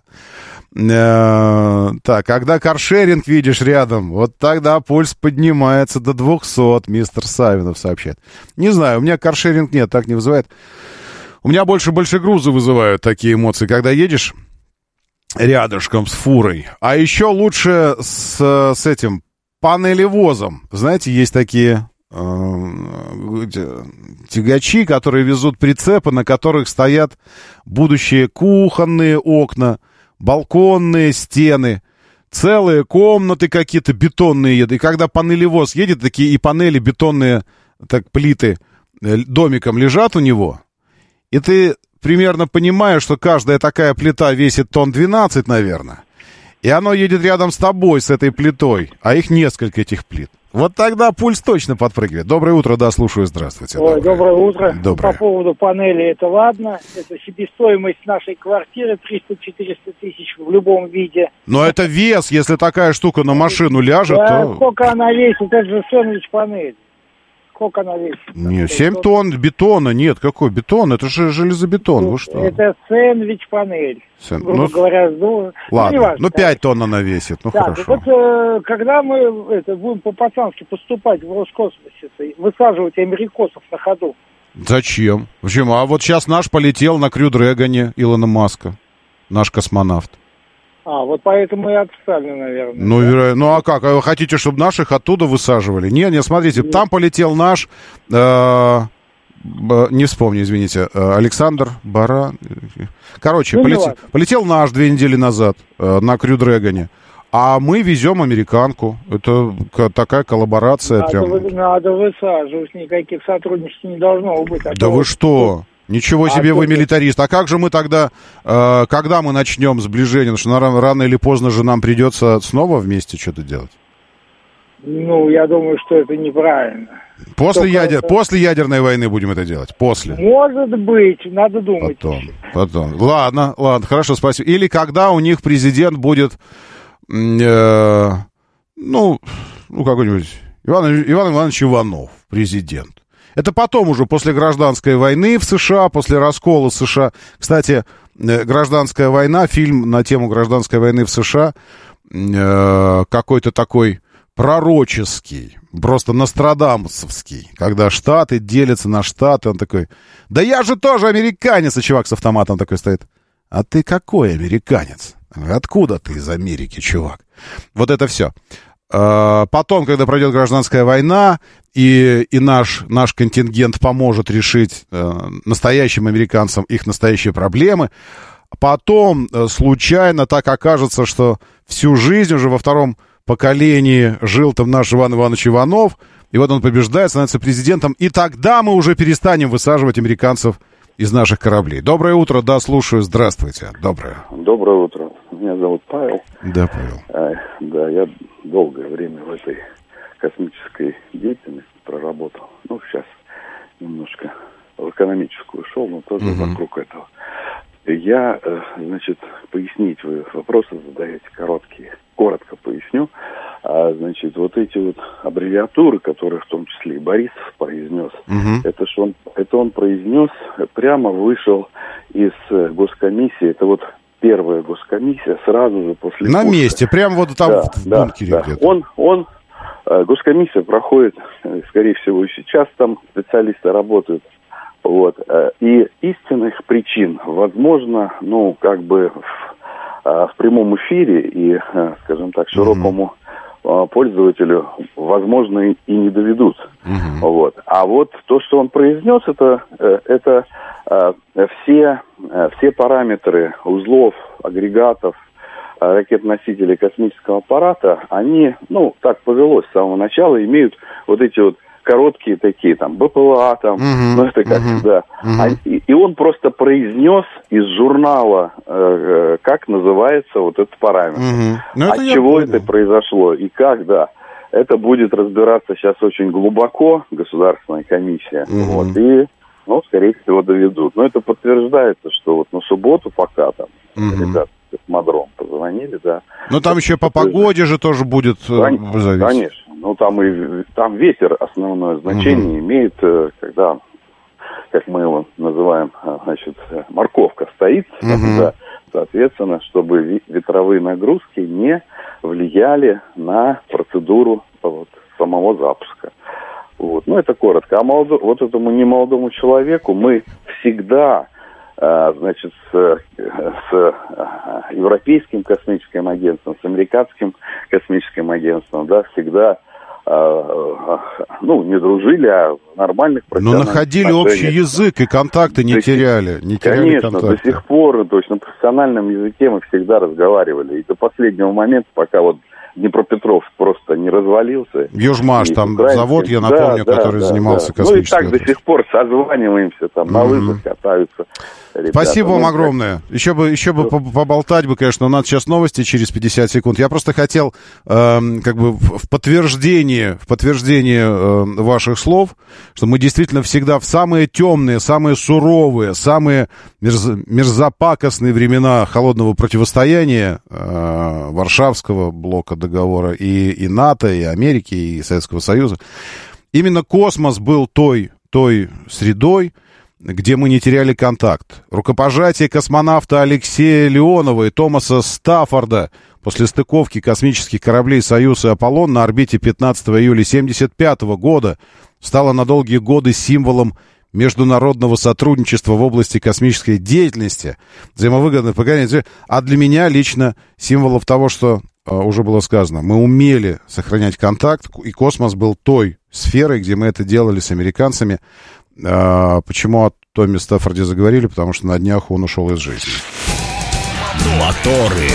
Так, когда каршеринг видишь рядом, вот тогда пульс поднимается до двухсот, мистер Савинов сообщает. Не знаю, у меня каршеринг нет, так не вызывает. У меня больше большегрузы вызывают такие эмоции, когда едешь рядышком с фурой. А еще лучше с, с этим панелевозом. Знаете, есть такие э, тягачи, которые везут прицепы, на которых стоят будущие кухонные окна, балконные стены, целые комнаты какие-то бетонные едут. И когда панелевоз едет, такие и панели бетонные, так плиты домиком лежат у него, и ты примерно понимаешь, что каждая такая плита весит тонн двенадцать, наверное, и оно едет рядом с тобой, с этой плитой, а их несколько, этих плит. Вот тогда пульс точно подпрыгивает. Доброе утро, да, слушаю, здравствуйте. Ой, доброе, доброе утро. Доброе. По поводу панели, это ладно. Это себестоимость нашей квартиры триста-четыреста тысяч в любом виде. Но это вес, если такая штука на машину ляжет, да, то... сколько она весит, это же сэндвич-панель. Сколько она весит? Нет, семь тонн бетона, нет, какой бетон? Это же железобетон, вы что? Это сэндвич-панель. Сэн... Грубо Ну, говоря, ну, ладно, важно, ну пять тонн она весит, ну так, хорошо. Вот э, когда мы это, будем по-пацански поступать в Роскосмосе, высаживать америкосов на ходу? Зачем? Почему? А вот сейчас наш полетел на Crew Dragon Илона Маска, наш космонавт. А, вот поэтому и отстали, наверное. Ну, да? веро... ну а как? А вы хотите, чтобы наших оттуда высаживали? Не, не, смотрите, Нет. Там полетел наш, э, не вспомню, извините, Александр Баран. Короче, ну, полетел, полетел наш две недели назад э, на Crew Dragon, а мы везем американку. Это такая коллаборация. Надо, прям... вы, надо высаживать, никаких сотрудничеств не должно быть. А да вы что? Ничего себе, а вы милитарист. А как же мы тогда, э, когда мы начнем сближение? Потому что рано, рано или поздно же нам придется снова вместе что-то делать. Ну, я думаю, что это неправильно. После, ядер... это... После ядерной войны будем это делать? После? Может быть, надо думать. Потом, потом. Ладно, ладно, хорошо, спасибо. Или когда у них президент будет, э, ну, ну, какой-нибудь Иван, Иван Иванович Иванов, президент. Это потом уже, после гражданской войны в США, после раскола США. Кстати, гражданская война, фильм на тему гражданской войны в США, э, какой-то такой пророческий, просто нострадамусовский, когда штаты делятся на штаты, он такой, да я же тоже американец, и чувак с автоматом такой стоит. А ты какой американец? Откуда ты из Америки, чувак? Вот это все. Потом, когда пройдет гражданская война, и, и наш, наш контингент поможет решить э, настоящим американцам их настоящие проблемы, потом э, случайно так окажется, что всю жизнь уже во втором поколении жил там наш Иван Иванович Иванов, и вот он побеждает, становится президентом, и тогда мы уже перестанем высаживать американцев из наших кораблей. Доброе утро, да, слушаю, здравствуйте. Доброе. Доброе утро. Меня зовут Павел. Да, Павел. А, да, я долгое время в этой космической деятельности проработал. Ну, сейчас немножко в экономическую ушел, но тоже угу. вокруг этого. Я, значит, пояснить, вы вопросы задаете короткие. Коротко поясню. А, значит, вот эти вот аббревиатуры, которые в том числе и Борисов произнес, угу. это, ж он, это он произнес, прямо вышел из госкомиссии. Это вот первая госкомиссия сразу же после... На Пушка. месте, прямо вот там да, в да, бункере да. где-то. Он, он Госкомиссия проходит, скорее всего, и сейчас там специалисты работают. Вот. И истинных причин, возможно, ну, как бы в, в прямом эфире и, скажем так, широкому mm-hmm. пользователю, возможно, и не доведут. Mm-hmm. Вот. А вот то, что он произнес, это, это все, все параметры узлов, агрегатов, ракет-носителей космического аппарата, они, ну, так повелось с самого начала, имеют вот эти вот короткие такие, там, БПЛА, там, uh-huh, ну, это как, uh-huh, да. Uh-huh. И, и он просто произнес из журнала, э, как называется вот этот параметр. Uh-huh. Ну, От чего это произошло и как, да. Это будет разбираться сейчас очень глубоко государственная комиссия. Uh-huh. Вот, и, ну, скорее всего, доведут. Но это подтверждается, что вот на субботу пока там, uh-huh. ребята, космодром позвонили, да. Ну, там еще по погоде же тоже будет конечно, зависеть. Конечно. Ну, там и там ветер основное значение угу. имеет, когда, как мы его называем, значит, морковка стоит, угу. да, соответственно, чтобы ветровые нагрузки не влияли на процедуру вот, самого запуска. Вот. Ну, это коротко. А молодо... вот этому немолодому человеку мы всегда... значит, с, с Европейским космическим агентством, с Американским космическим агентством, да, всегда, ну, не дружили, а в нормальных профессиональных Но находили общий язык и контакты не до теряли, не теряли Конечно, контакты. До сих пор, то есть на профессиональном языке мы всегда разговаривали. И до последнего момента, пока вот Днепропетровск просто не развалился. Южмаш, там украинский... завод, я напомню, да, который да, занимался да. космической... Ну и так до сих пор созваниваемся, там, на лыжах катаются. Ребята. Спасибо вам огромное. Еще бы, еще бы поболтать бы, конечно, у нас сейчас новости через пятьдесят секунд. Я просто хотел, э, как бы, в подтверждение, в подтверждение э, ваших слов, что мы действительно всегда в самые темные, самые суровые, самые мерз... мерзопакостные времена холодного противостояния э, Варшавского блока договора и, и НАТО, и Америки, и Советского Союза. Именно космос был той, той средой, где мы не теряли контакт. Рукопожатие космонавта Алексея Леонова и Томаса Стаффорда после стыковки космических кораблей «Союз» и «Аполлон» на орбите пятнадцатого июля семьдесят пятого года стало на долгие годы символом международного сотрудничества в области космической деятельности, взаимовыгодных пограничий, а для меня лично символов того, что uh, уже было сказано, мы умели сохранять контакт, и космос был той сферой, где мы это делали с американцами. Uh, почему о Томе Стаффорде заговорили? Потому что на днях он ушел из жизни. Моторы.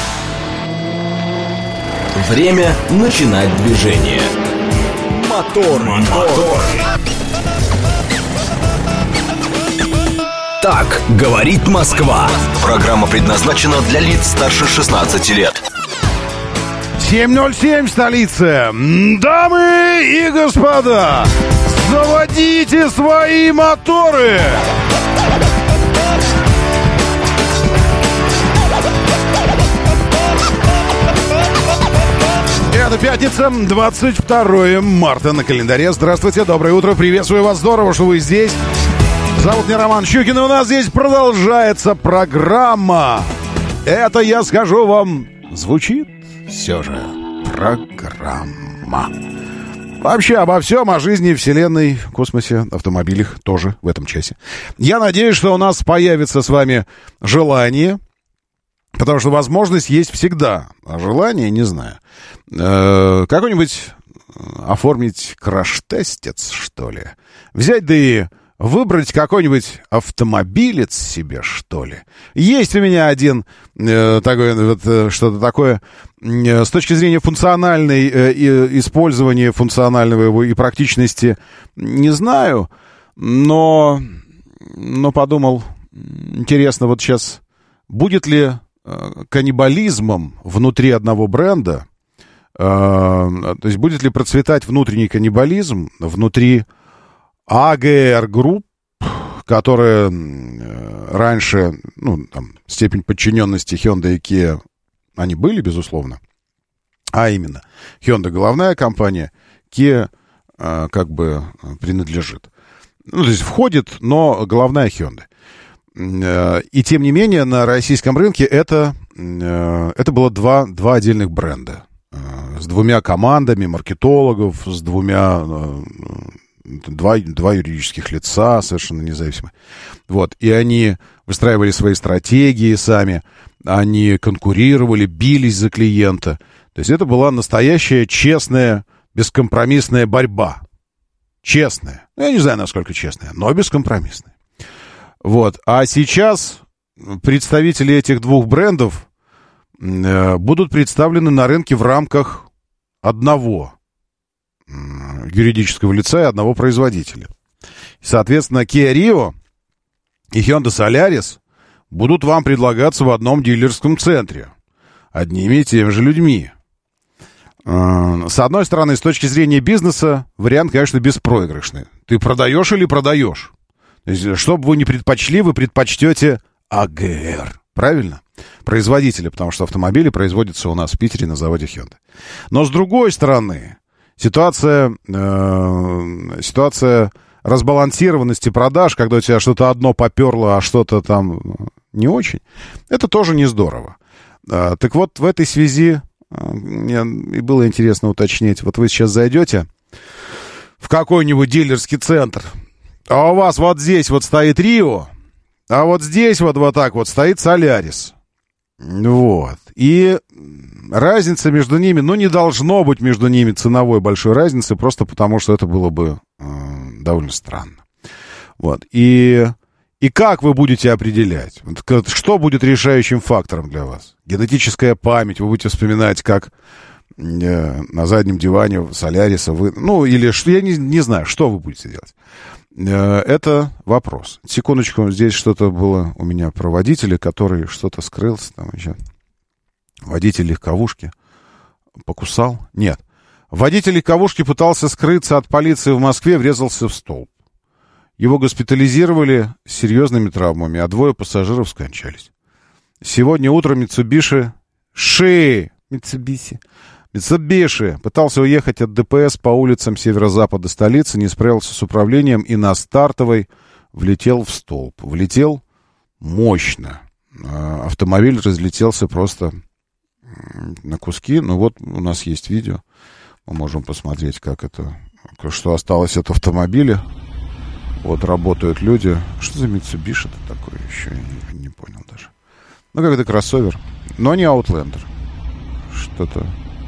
Время начинать движение. Мотор, мотор. Так говорит Москва. Программа предназначена для лиц старше шестнадцати лет. семь ноль семь в столице. Дамы и господа, заводите свои моторы! Это пятница, двадцать второе марта на календаре. Здравствуйте, доброе утро, приветствую вас, здорово, что вы здесь. Зовут меня Роман Щукин, и у нас здесь продолжается программа. Это, я скажу вам, звучит все же программа. Вообще обо всем, о жизни, вселенной, космосе, автомобилях тоже в этом часе. Я надеюсь, что у нас появится с вами желание, потому что возможность есть всегда, а желание не знаю. Э-э- какой-нибудь оформить краш-тестец, что ли? Взять да и выбрать какой-нибудь автомобилец себе, что ли. Есть у меня один э, такой, вот, э, что-то такое э, с точки зрения функциональной э, и использования функционального его и практичности, не знаю, но, но подумал, интересно, вот сейчас будет ли э, каннибализмом внутри одного бренда, э, то есть будет ли процветать внутренний каннибализм внутри эй джи эр Group, которая э, раньше, ну, там, степень подчиненности Hyundai и Kia, они были, безусловно. А именно, Hyundai головная компания, Kia э, как бы принадлежит. Ну, то есть входит, но головная Hyundai. Э, и тем не менее, на российском рынке это, э, это было два, два отдельных бренда. с двумя командами маркетологов, с двумя, два, два юридических лица совершенно независимые. Вот, и они выстраивали свои стратегии сами, они конкурировали, бились за клиента. То есть это была настоящая, честная, бескомпромиссная борьба. Честная. Я не знаю, насколько честная, но бескомпромиссная. Вот. А сейчас представители этих двух брендов э, будут представлены на рынке в рамках одного э, юридического лица и одного производителя. Соответственно, Kia Rio и Hyundai Solaris будут вам предлагаться в одном дилерском центре. Одними и теми же людьми. С одной стороны, с точки зрения бизнеса, вариант, конечно, беспроигрышный. Ты продаешь или продаешь? То есть, что бы вы ни предпочли, вы предпочтете АГР. Правильно? Производители, потому что автомобили производятся у нас в Питере на заводе Hyundai. Но с другой стороны, ситуация, э, ситуация разбалансированности продаж, когда у тебя что-то одно поперло, а что-то там не очень, это тоже не здорово. Э, так вот, в этой связи мне и было интересно уточнить. Вот вы сейчас зайдете в какой-нибудь дилерский центр, а у вас вот здесь вот стоит Рио, а вот здесь вот вот так вот стоит Солярис. Вот. И разница между ними, ну, не должно быть между ними ценовой большой разницы, просто потому что это было бы э, довольно странно. Вот. И... И как вы будете определять? Что будет решающим фактором для вас? Генетическая память. Вы будете вспоминать, как э, на заднем диване Соляриса вы... Ну, или что, я не, не знаю, что вы будете делать. Э, это вопрос. Секундочку, здесь что-то было у меня про водителя, который что-то скрылся. Там еще. Водитель легковушки покусал? Нет. Водитель легковушки пытался скрыться от полиции в Москве, врезался в столб. Его госпитализировали с серьезными травмами, а двое пассажиров скончались. Сегодня утром Mitsubishi Ши, Mitsubishi, Mitsubishi пытался уехать от ДПС по улицам северо-запада столицы, не справился с управлением и на стартовой влетел в столб. Влетел мощно. Автомобиль разлетелся просто на куски. Ну вот у нас есть видео. Мы можем посмотреть, как это, что осталось от автомобиля. Вот работают люди. Что за Mitsubishi-то такое еще? Я не, не понял даже. Ну, как это кроссовер. Но не Outlander. Что-то...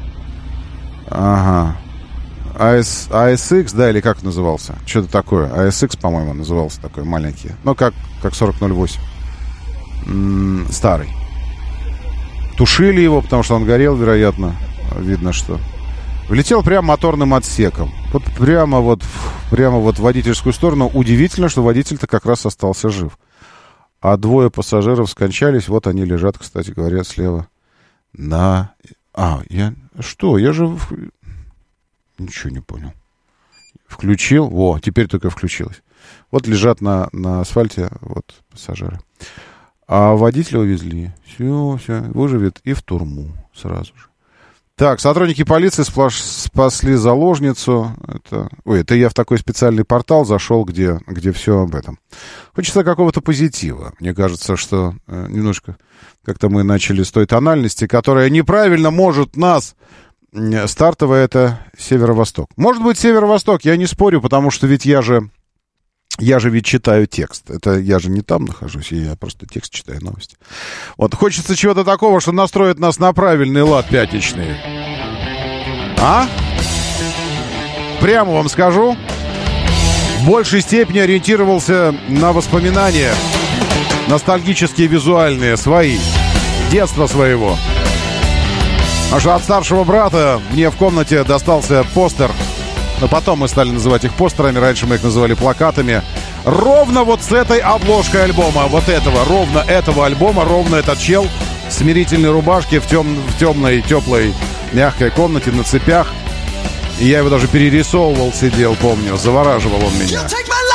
Ага. эй эс, эй эс икс, да, или как назывался? Что-то такое. эй эс икс, по-моему, назывался такой маленький. Ну, как, как сорок ноль восемь. М-м, старый. Тушили его, потому что он горел, вероятно. Видно, что... Влетел прямо моторным отсеком. Вот прямо вот, прямо вот в водительскую сторону. Удивительно, что водитель-то как раз остался жив. А двое пассажиров скончались. Вот они лежат, кстати говоря, слева. На... А, я... Что? Я же... Ничего не понял. Включил. Во, теперь только включилось. Вот лежат на, на асфальте вот пассажиры. А водителя увезли. Все, все. Выживет и в турму сразу же. Так, сотрудники полиции сплош... спасли заложницу. Это... Ой, это я в такой специальный портал зашел, где, где все об этом. Хочется какого-то позитива. Мне кажется, что э, немножко как-то мы начали с той тональности, которая неправильно может нас... Стартовая — это северо-восток. Может быть, северо-восток, я не спорю, потому что ведь я же... Я же ведь читаю текст. Это я же не там нахожусь, я просто текст читаю, новости. Вот, хочется чего-то такого, что настроит нас на правильный лад пятничный. А? Прямо вам скажу. В большей степени ориентировался на воспоминания ностальгические, визуальные, свои. Детства своего. Потому что от старшего брата мне в комнате достался постер. Но потом мы стали называть их постерами. Раньше мы их называли плакатами. Ровно вот с этой обложкой альбома. Вот этого, ровно этого альбома. Ровно этот чел в смирительной рубашке в, тем, в темной, теплой, мягкой комнате на цепях. И я его даже перерисовывал, сидел, помню. Завораживал он меня.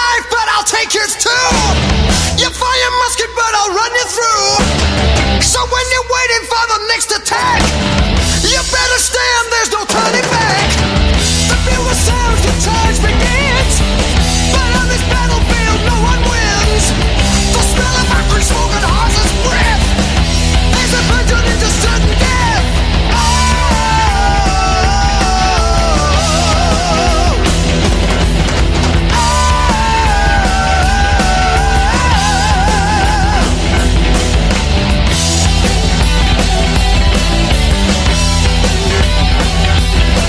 Feel the sound, the charge begins. But on this battlefield, no one wins. The smell of acrid smoke and heartless breath is a virgin into sudden death. Oh,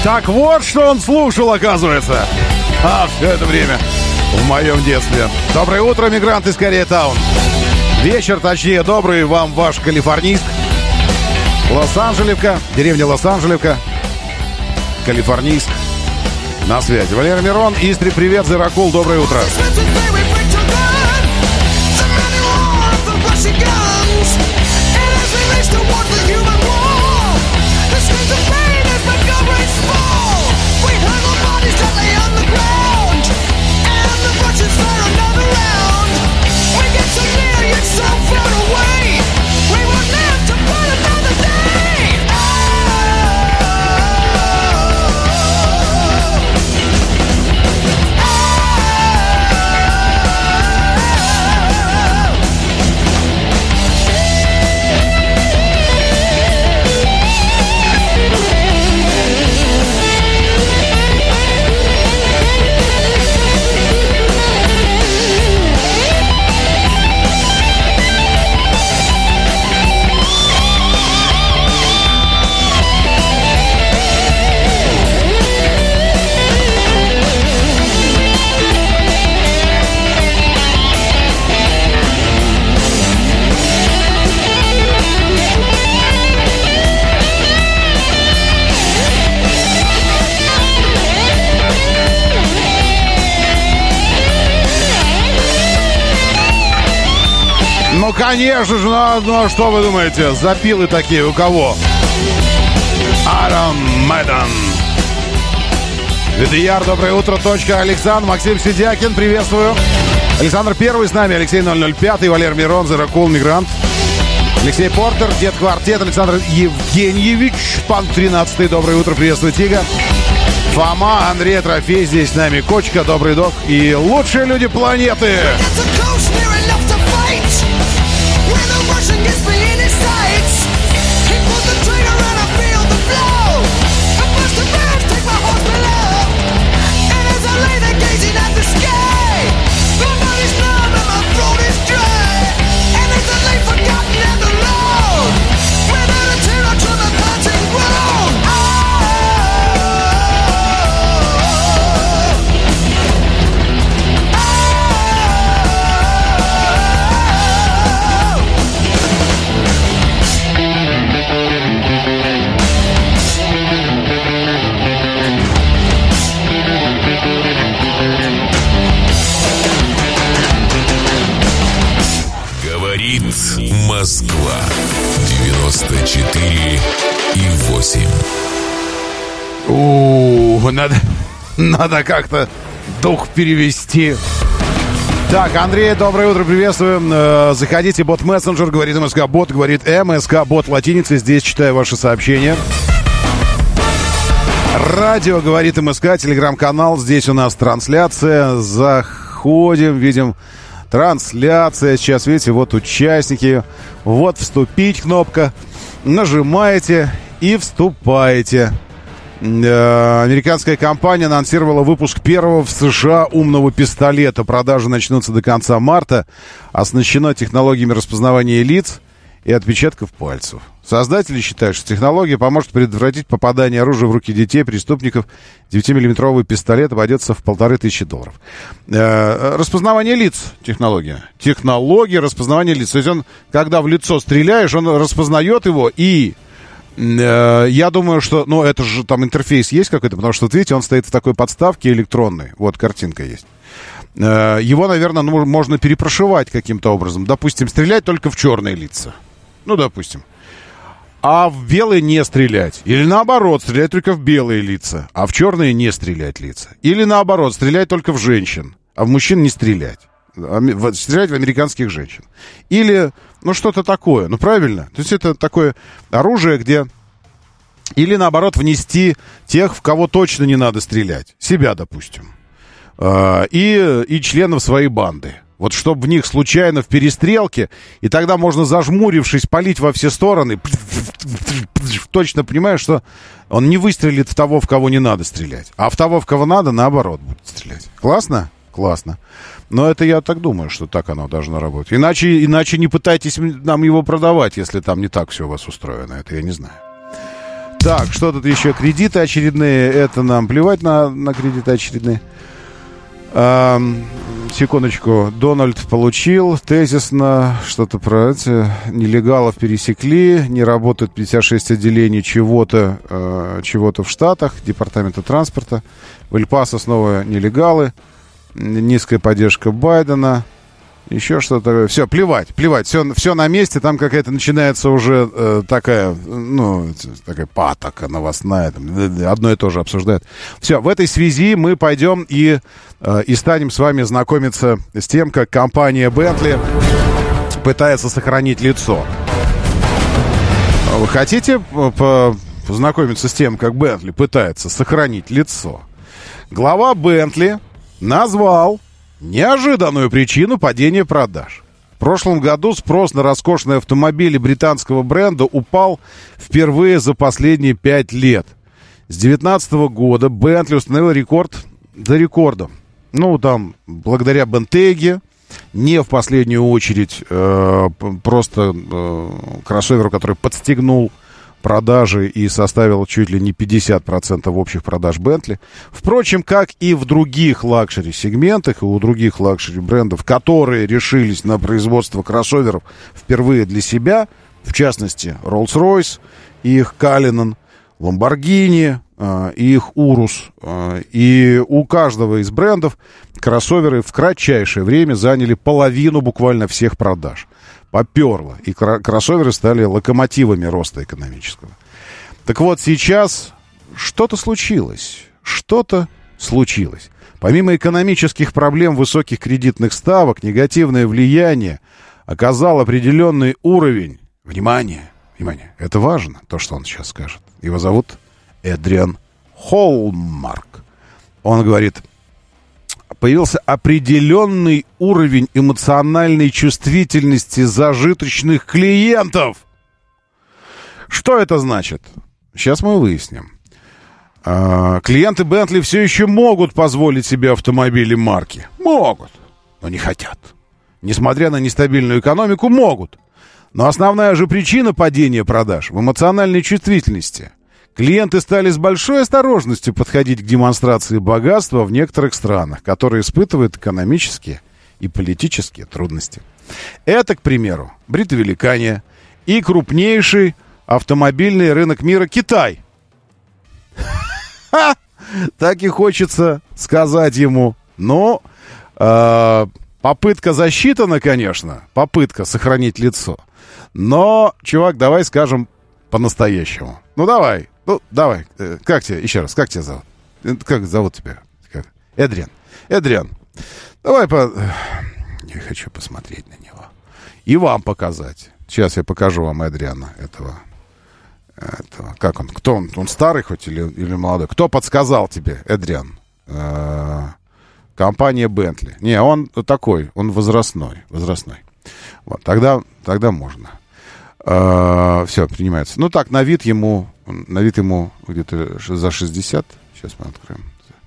Так вот, что он слушал, оказывается. А, все это время в моем детстве. Доброе утро, мигрант из Кореятаун. Вечер, точнее, добрый вам ваш Калифорнийск. Лос-Анджелевка, деревня Лос-Анджелевка. Калифорнийск. На связи. Валерий Мирон, Истри, привет, Зеракул, доброе утро. Ну, конечно же, ну, ну что вы думаете, запилы такие у кого? Арон Мэдден. ВДР, доброе утро, точка, Александр, Максим Сидякин, приветствую. Александр Первый с нами, Алексей ноль ноль пять, Валер Мирон, Зеракул, Мигрант. Алексей Портер, Дед Квартет, Александр Евгеньевич, Панк тринадцатый, доброе утро, приветствую, Тига. Фома, Андрей Трофей, здесь с нами Кочка, добрый док и лучшие люди планеты. Москва девяносто четыре и восемь. У, надо, надо как-то дух перевести. Так, Андрей, доброе утро, приветствуем. Заходите, бот-мессенджер, говорит МСК-бот, говорит МСК-бот латиницей. Здесь читаю ваши сообщения. Радио, говорит МСК, телеграм-канал. Здесь у нас трансляция. Заходим, видим трансляция. Сейчас, видите, вот участники. Вот вступить кнопка. Нажимаете и вступаете. Американская компания анонсировала выпуск первого в США умного пистолета. Продажи начнутся до конца марта. Оснащено технологиями распознавания лиц и отпечатков пальцев. Создатели считают, что технология поможет предотвратить попадание оружия в руки детей, преступников. девятимиллиметровый пистолет обойдется в полторы тысячи долларов. Э, распознавание лиц технология. Технология распознавания лиц. То есть он, когда в лицо стреляешь, он распознает его и... Э, я думаю, что... Ну, это же там интерфейс есть какой-то, потому что, вот видите, он стоит в такой подставке электронной. Вот картинка есть. Э, его, наверное, ну, можно перепрошивать каким-то образом. Допустим, стрелять только в черные лица. Ну, допустим. А в белые не стрелять. Или наоборот, стрелять только в белые лица, а в черные не стрелять лица. Или наоборот, стрелять только в женщин, а в мужчин не стрелять. Стрелять в американских женщин. Или, ну, что-то такое. Ну, правильно? То есть это такое оружие, где... Или наоборот, внести тех, в кого точно не надо стрелять. Себя, допустим. И, и членов своей банды. Вот чтобы в них случайно в перестрелке, и тогда можно, зажмурившись, палить во все стороны, точно понимаешь, что он не выстрелит в того, в кого не надо стрелять. А в того, в кого надо, наоборот, будет стрелять. Классно? Классно. Но это я так думаю, что так оно должно работать. Иначе, иначе не пытайтесь нам его продавать, если там не так все у вас устроено. Это я не знаю. Так, что тут еще? Кредиты очередные. Это нам плевать на, на кредиты очередные. А, секундочку. Дональд получил тезисно что-то про эти нелегалов пересекли. Не работают пятьдесят шесть отделений чего-то, э, чего-то в Штатах, Департамента транспорта. В Эль-Пасо снова нелегалы. Низкая поддержка Байдена. Еще что-то. Все, плевать, плевать. Все, все на месте. Там какая-то начинается уже э, такая, ну, такая патока новостная. Там, одно и то же обсуждают. Все, в этой связи мы пойдем и, э, и станем с вами знакомиться с тем, как компания Bentley пытается сохранить лицо. Вы хотите по- познакомиться с тем, как Bentley пытается сохранить лицо? Глава Bentley назвал неожиданную причину падения продаж. В прошлом году спрос на роскошные автомобили британского бренда упал впервые за последние пять лет. С две тысячи девятнадцатого года Bentley установил рекорд за рекордом. Ну, там, благодаря Бентеге, не в последнюю очередь э, просто э, кроссоверу, который подстегнул продажи и составил чуть ли не пятьдесят процентов общих продаж Bentley. Впрочем, как и в других лакшери-сегментах и у других лакшери-брендов, которые решились на производство кроссоверов впервые для себя, в частности, Rolls-Royce, их Cullinan, Lamborghini, э, и их Urus. Э, и у каждого из брендов кроссоверы в кратчайшее время заняли половину буквально всех продаж. Поперло. И кроссоверы стали локомотивами роста экономического. Так вот, сейчас что-то случилось. Что-то случилось. Помимо экономических проблем высоких кредитных ставок, негативное влияние оказал определенный уровень. Внимание, внимание, это важно, то, что он сейчас скажет. Его зовут Эдриан Холмарк. Он говорит: появился определенный уровень эмоциональной чувствительности зажиточных клиентов. Что это значит? Сейчас мы выясним. А, клиенты Bentley все еще могут позволить себе автомобили марки. Могут, но не хотят. Несмотря на нестабильную экономику, могут. Но основная же причина падения продаж в эмоциональной чувствительности. Клиенты стали с большой осторожностью подходить к демонстрации богатства в некоторых странах, которые испытывают экономические и политические трудности. Это, к примеру, Бритовеликания и крупнейший автомобильный рынок мира Китай. Ха! Так и хочется сказать ему. Но э, попытка засчитана, конечно, попытка сохранить лицо. Но, чувак, давай скажем по-настоящему. Ну, давай. Ну, давай, как тебя, еще раз, как тебя зовут? Как зовут тебя? Как? Эдриан. Эдриан, давай по... Я хочу посмотреть на него. И вам показать. Сейчас я покажу вам Эдриана, этого. этого. Как он? Кто он? Он старый хоть или, или молодой? Кто подсказал тебе, Эдриан? Э-э- компания Bentley. Не, он такой, он возрастной. Возрастной. Вот, тогда, тогда можно. Э-э- все, принимается. Ну так, на вид ему... На вид ему где-то за шестьдесят. Сейчас мы откроем.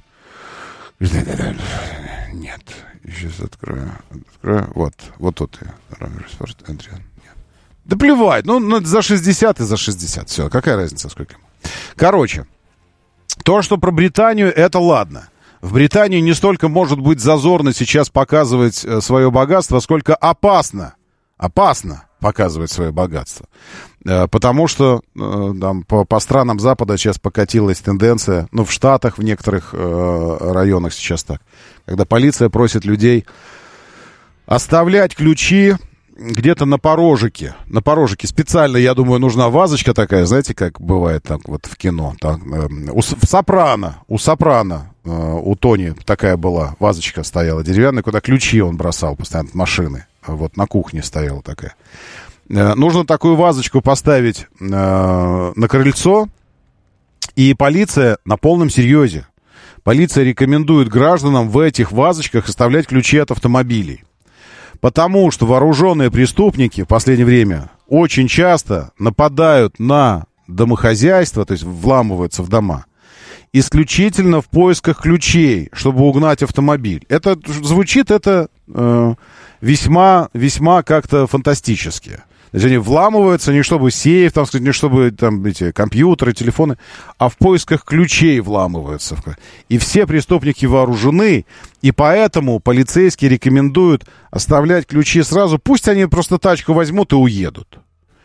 Нет. Сейчас открою. Открою. Вот. Вот тут я. Нет. Да плевать. Ну, ну, за шестьдесят и за шестьдесят. Все. Какая разница, сколько ему? Короче. То, что про Британию, это ладно. В Британии не столько может быть зазорно сейчас показывать э, свое богатство, сколько опасно. Опасно показывать свое богатство. Потому что э, там, по, по странам Запада сейчас покатилась тенденция, ну, в Штатах, в некоторых э, районах сейчас так, когда полиция просит людей оставлять ключи где-то на порожике. На порожике специально, я думаю, нужна вазочка такая, знаете, как бывает так вот в кино. Так, э, у, в «Сопрано», у «Сопрано», э, у Тони такая была вазочка стояла деревянная, куда ключи он бросал постоянно от машины. Вот на кухне стояла такая. Э, нужно такую вазочку поставить э, на крыльцо, и полиция на полном серьезе. Полиция рекомендует гражданам в этих вазочках оставлять ключи от автомобилей. Потому что вооруженные преступники в последнее время очень часто нападают на домохозяйство, то есть вламываются в дома, исключительно в поисках ключей, чтобы угнать автомобиль. Это звучит это э, весьма, весьма как-то фантастически. есть они вламываются не чтобы сейф, там сказать, не чтобы там эти компьютеры, телефоны, а в поисках ключей вламываются. И все преступники вооружены, и поэтому полицейские рекомендуют оставлять ключи сразу. Пусть они просто тачку возьмут и уедут.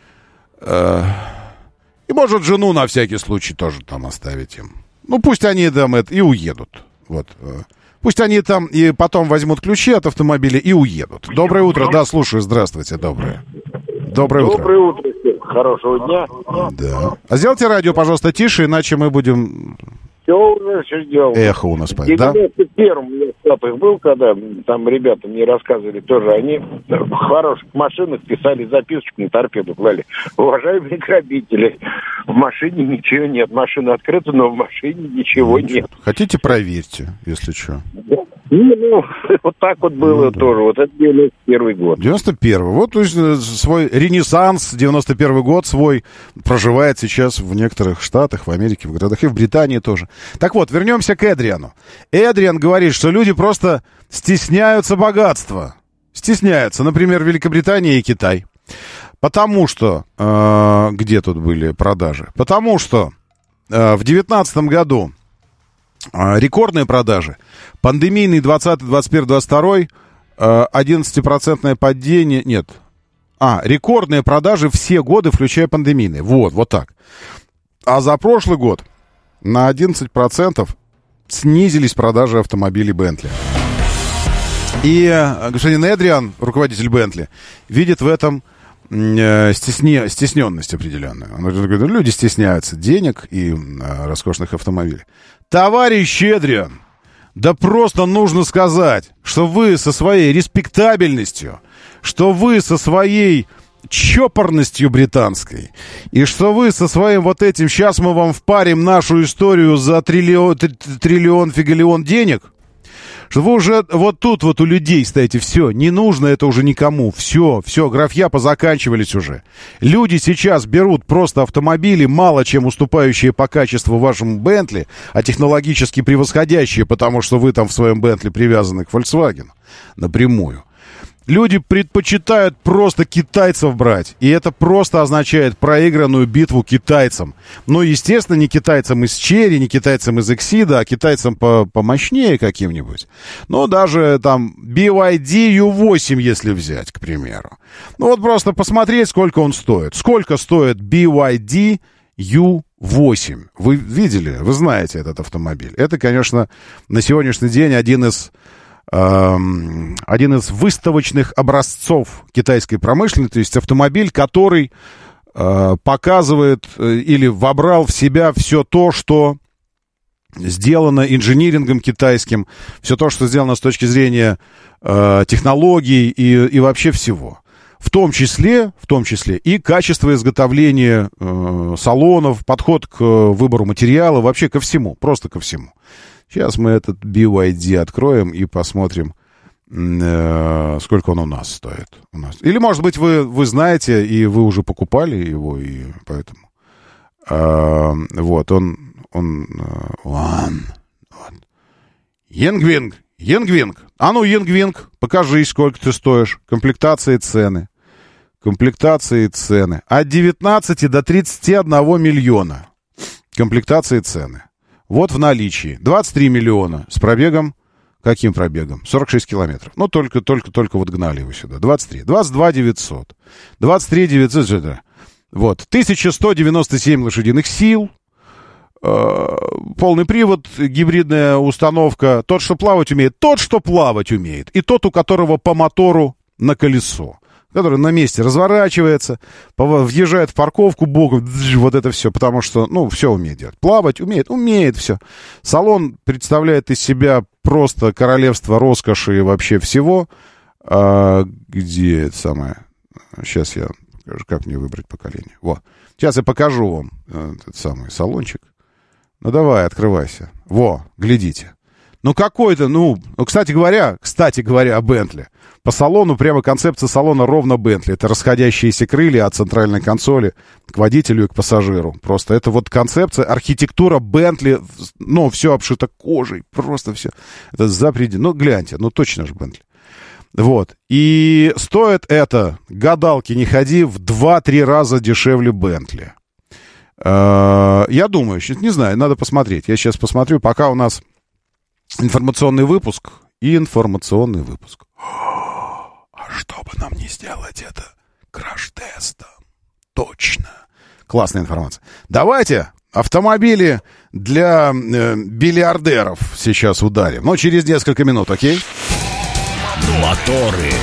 И, может, жену на всякий случай тоже там оставить им. Ну, пусть они там это и уедут. Вот. Пусть они там и потом возьмут ключи от автомобиля и уедут. Доброе утро. Да, слушаю. Здравствуйте. Доброе. Доброе утро. Доброе утро всем. Хорошего дня. Да. А сделайте радио, пожалуйста, тише, иначе мы будем... Все уже, все сделано. Эхо у нас пойдет, В да? девяносто первом я в Штатах был, когда там ребята мне рассказывали тоже, они в хороших машинах писали записочку на торпеду, клали. Уважаемые грабители, в машине ничего нет. Машина открыта, но в машине ничего ну, нет. Хотите, проверьте, если что. Ну, ну, вот так вот было ну, да. тоже. Вот это девяносто первый год. девяносто первый. Вот, то есть, свой ренессанс, девяносто первый год свой проживает сейчас в некоторых штатах, в Америке, в городах и в Британии тоже. Так вот, вернемся к Эдриану. Эдриан говорит, что люди просто стесняются богатства. Стесняются. Например, Великобритания и Китай. Потому что... Э, где тут были продажи? Потому что э, в девятнадцатом году э, рекордные продажи. Пандемийный двадцатый, двадцать первый, двадцать второй э, одиннадцатипроцентное падение... Нет. А, рекордные продажи все годы, включая пандемийные. Вот, вот так. А за прошлый год на одиннадцать процентов снизились продажи автомобилей Бентли. И господин Эдриан, руководитель Бентли, видит в этом э, стесне, стесненность определенную. Он говорит, люди стесняются денег и э, роскошных автомобилей. Товарищ Эдриан, да просто нужно сказать, что вы со своей респектабельностью, что вы со своей чопорностью британской, и что вы со своим вот этим, сейчас мы вам впарим нашу историю за триллион, триллион фигалион денег, что вы уже вот тут вот у людей стоите, все, не нужно это уже никому, все, все, графья позаканчивались уже. Люди сейчас берут просто автомобили, мало чем уступающие по качеству вашему Бентли, а технологически превосходящие, потому что вы там в своем Бентли привязаны к Volkswagen напрямую. Люди предпочитают просто китайцев брать. И это просто означает проигранную битву китайцам. Но, естественно, не китайцам из Черри, не китайцам из Эксида, а китайцам по помощнее каким-нибудь. Но даже там би вай ди ю восемь, если взять, к примеру. Ну вот просто посмотреть, сколько он стоит. Сколько стоит би вай ди ю восемь? Вы видели, вы знаете этот автомобиль. Это, конечно, на сегодняшний день один из... один из выставочных образцов китайской промышленности, то есть автомобиль, который э, показывает э, или вобрал в себя все то, что сделано инжинирингом китайским, все то, что сделано с точки зрения э, технологий и, и вообще всего. В том числе, в том числе и качество изготовления э, салонов, подход к выбору материала, вообще ко всему, просто ко всему. Сейчас мы этот би вай ди откроем и посмотрим, э, сколько он у нас стоит. У нас. Или, может быть, вы, вы знаете, и вы уже покупали его, и поэтому... Э, вот, он... он, он вот. Янгвинг, Янгвинг. А ну, Янгвинг, покажи, сколько ты стоишь. Комплектация и цены. Комплектация и цены. От девятнадцати до тридцати одного миллиона. Комплектация и цены. Вот в наличии. двадцать три миллиона с пробегом. Каким пробегом? сорок шесть километров. Ну, только, только, только вот гнали его сюда. двадцать три. двадцать два девятьсот. двадцать три девятьсот. Вот. тысяча сто девяносто семь лошадиных сил. Полный привод, гибридная установка. Тот, что плавать умеет. Тот, что плавать умеет. И тот, у которого по мотору на колесо. Который на месте разворачивается, въезжает в парковку боком, вот это все, потому что, ну, все умеет делать. Плавать умеет, умеет все. Салон представляет из себя просто королевство роскоши и вообще всего. А, где это самое? Сейчас я покажу, как мне выбрать поколение. Вот. Сейчас я покажу вам этот самый салончик. Ну, давай, открывайся. Во, глядите. Ну, какой-то, ну, кстати говоря, кстати говоря, о Бентли. По салону, прямо концепция салона ровно Бентли. Это расходящиеся крылья от центральной консоли к водителю и к пассажиру. Просто это вот концепция, архитектура Бентли, ну, все обшито кожей, просто все. Это запреди. Ну, гляньте, ну, точно же Бентли. Вот. И стоит это, гадалки не ходи, в два-три раза дешевле Бентли. Я думаю, не знаю, надо посмотреть. Я сейчас посмотрю, пока у нас информационный выпуск. Информационный выпуск. А что бы нам не сделать это краш-тестом? Точно. Классная информация. Давайте автомобили для э, бильярдеров сейчас ударим. Но через несколько минут, окей? Моторы.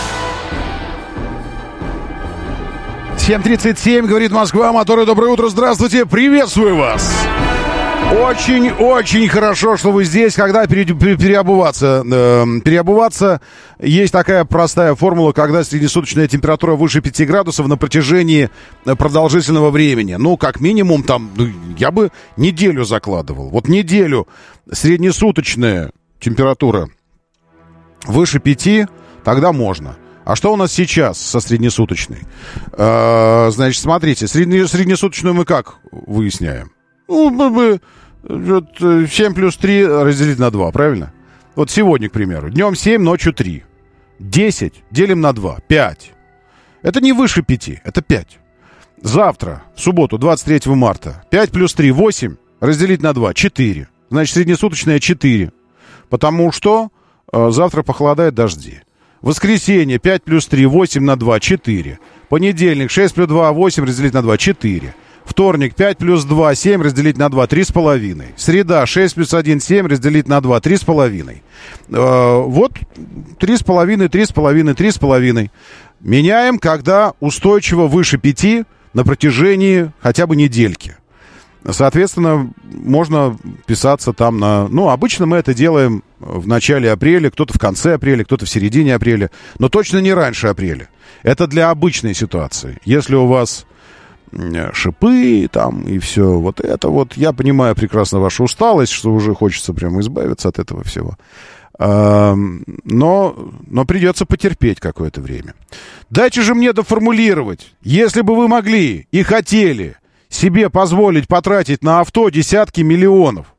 семь тридцать семь, говорит Москва. Моторы, доброе утро, здравствуйте, приветствую вас. Очень-очень хорошо, что вы здесь. Когда пере, пере, переобуваться? Э, переобуваться, есть такая простая формула, когда среднесуточная температура выше пяти градусов на протяжении продолжительного времени. Ну, как минимум, там, я бы неделю закладывал. Вот неделю среднесуточная температура выше пяти, тогда можно. А что у нас сейчас со среднесуточной? Э, значит, смотрите, средне, среднесуточную мы как выясняем? Ну, мы бы семь плюс три разделить на два, правильно? Вот сегодня, к примеру, днем семь, ночью три. десять делим на два, пять. Это не выше пяти, это пять. Завтра, в субботу, двадцать третьего марта, пять плюс три, восемь, разделить на два, четыре. Значит, среднесуточная четыре. Потому что э, завтра похолодает, дожди. Воскресенье, пять плюс три, восемь на два, четыре. Понедельник, шесть плюс два, восемь разделить на два, четыре. Вторник, пять плюс два, семь разделить на два, три с половиной. Среда, шесть плюс один, семь разделить на два, три с половиной. Э, вот три с половиной, три с половиной, три с половиной. Меняем, когда устойчиво выше пяти на протяжении хотя бы недельки. Соответственно, можно писаться там на... Ну, обычно мы это делаем в начале апреля, кто-то в конце апреля, кто-то в середине апреля, но точно не раньше апреля. Это для обычной ситуации. Если у вас шипы там и все вот это вот, я понимаю прекрасно вашу усталость, что уже хочется прямо избавиться от этого всего. Но, но придется потерпеть какое-то время. Дайте же мне доформулировать. Если бы вы могли и хотели себе позволить потратить на авто десятки миллионов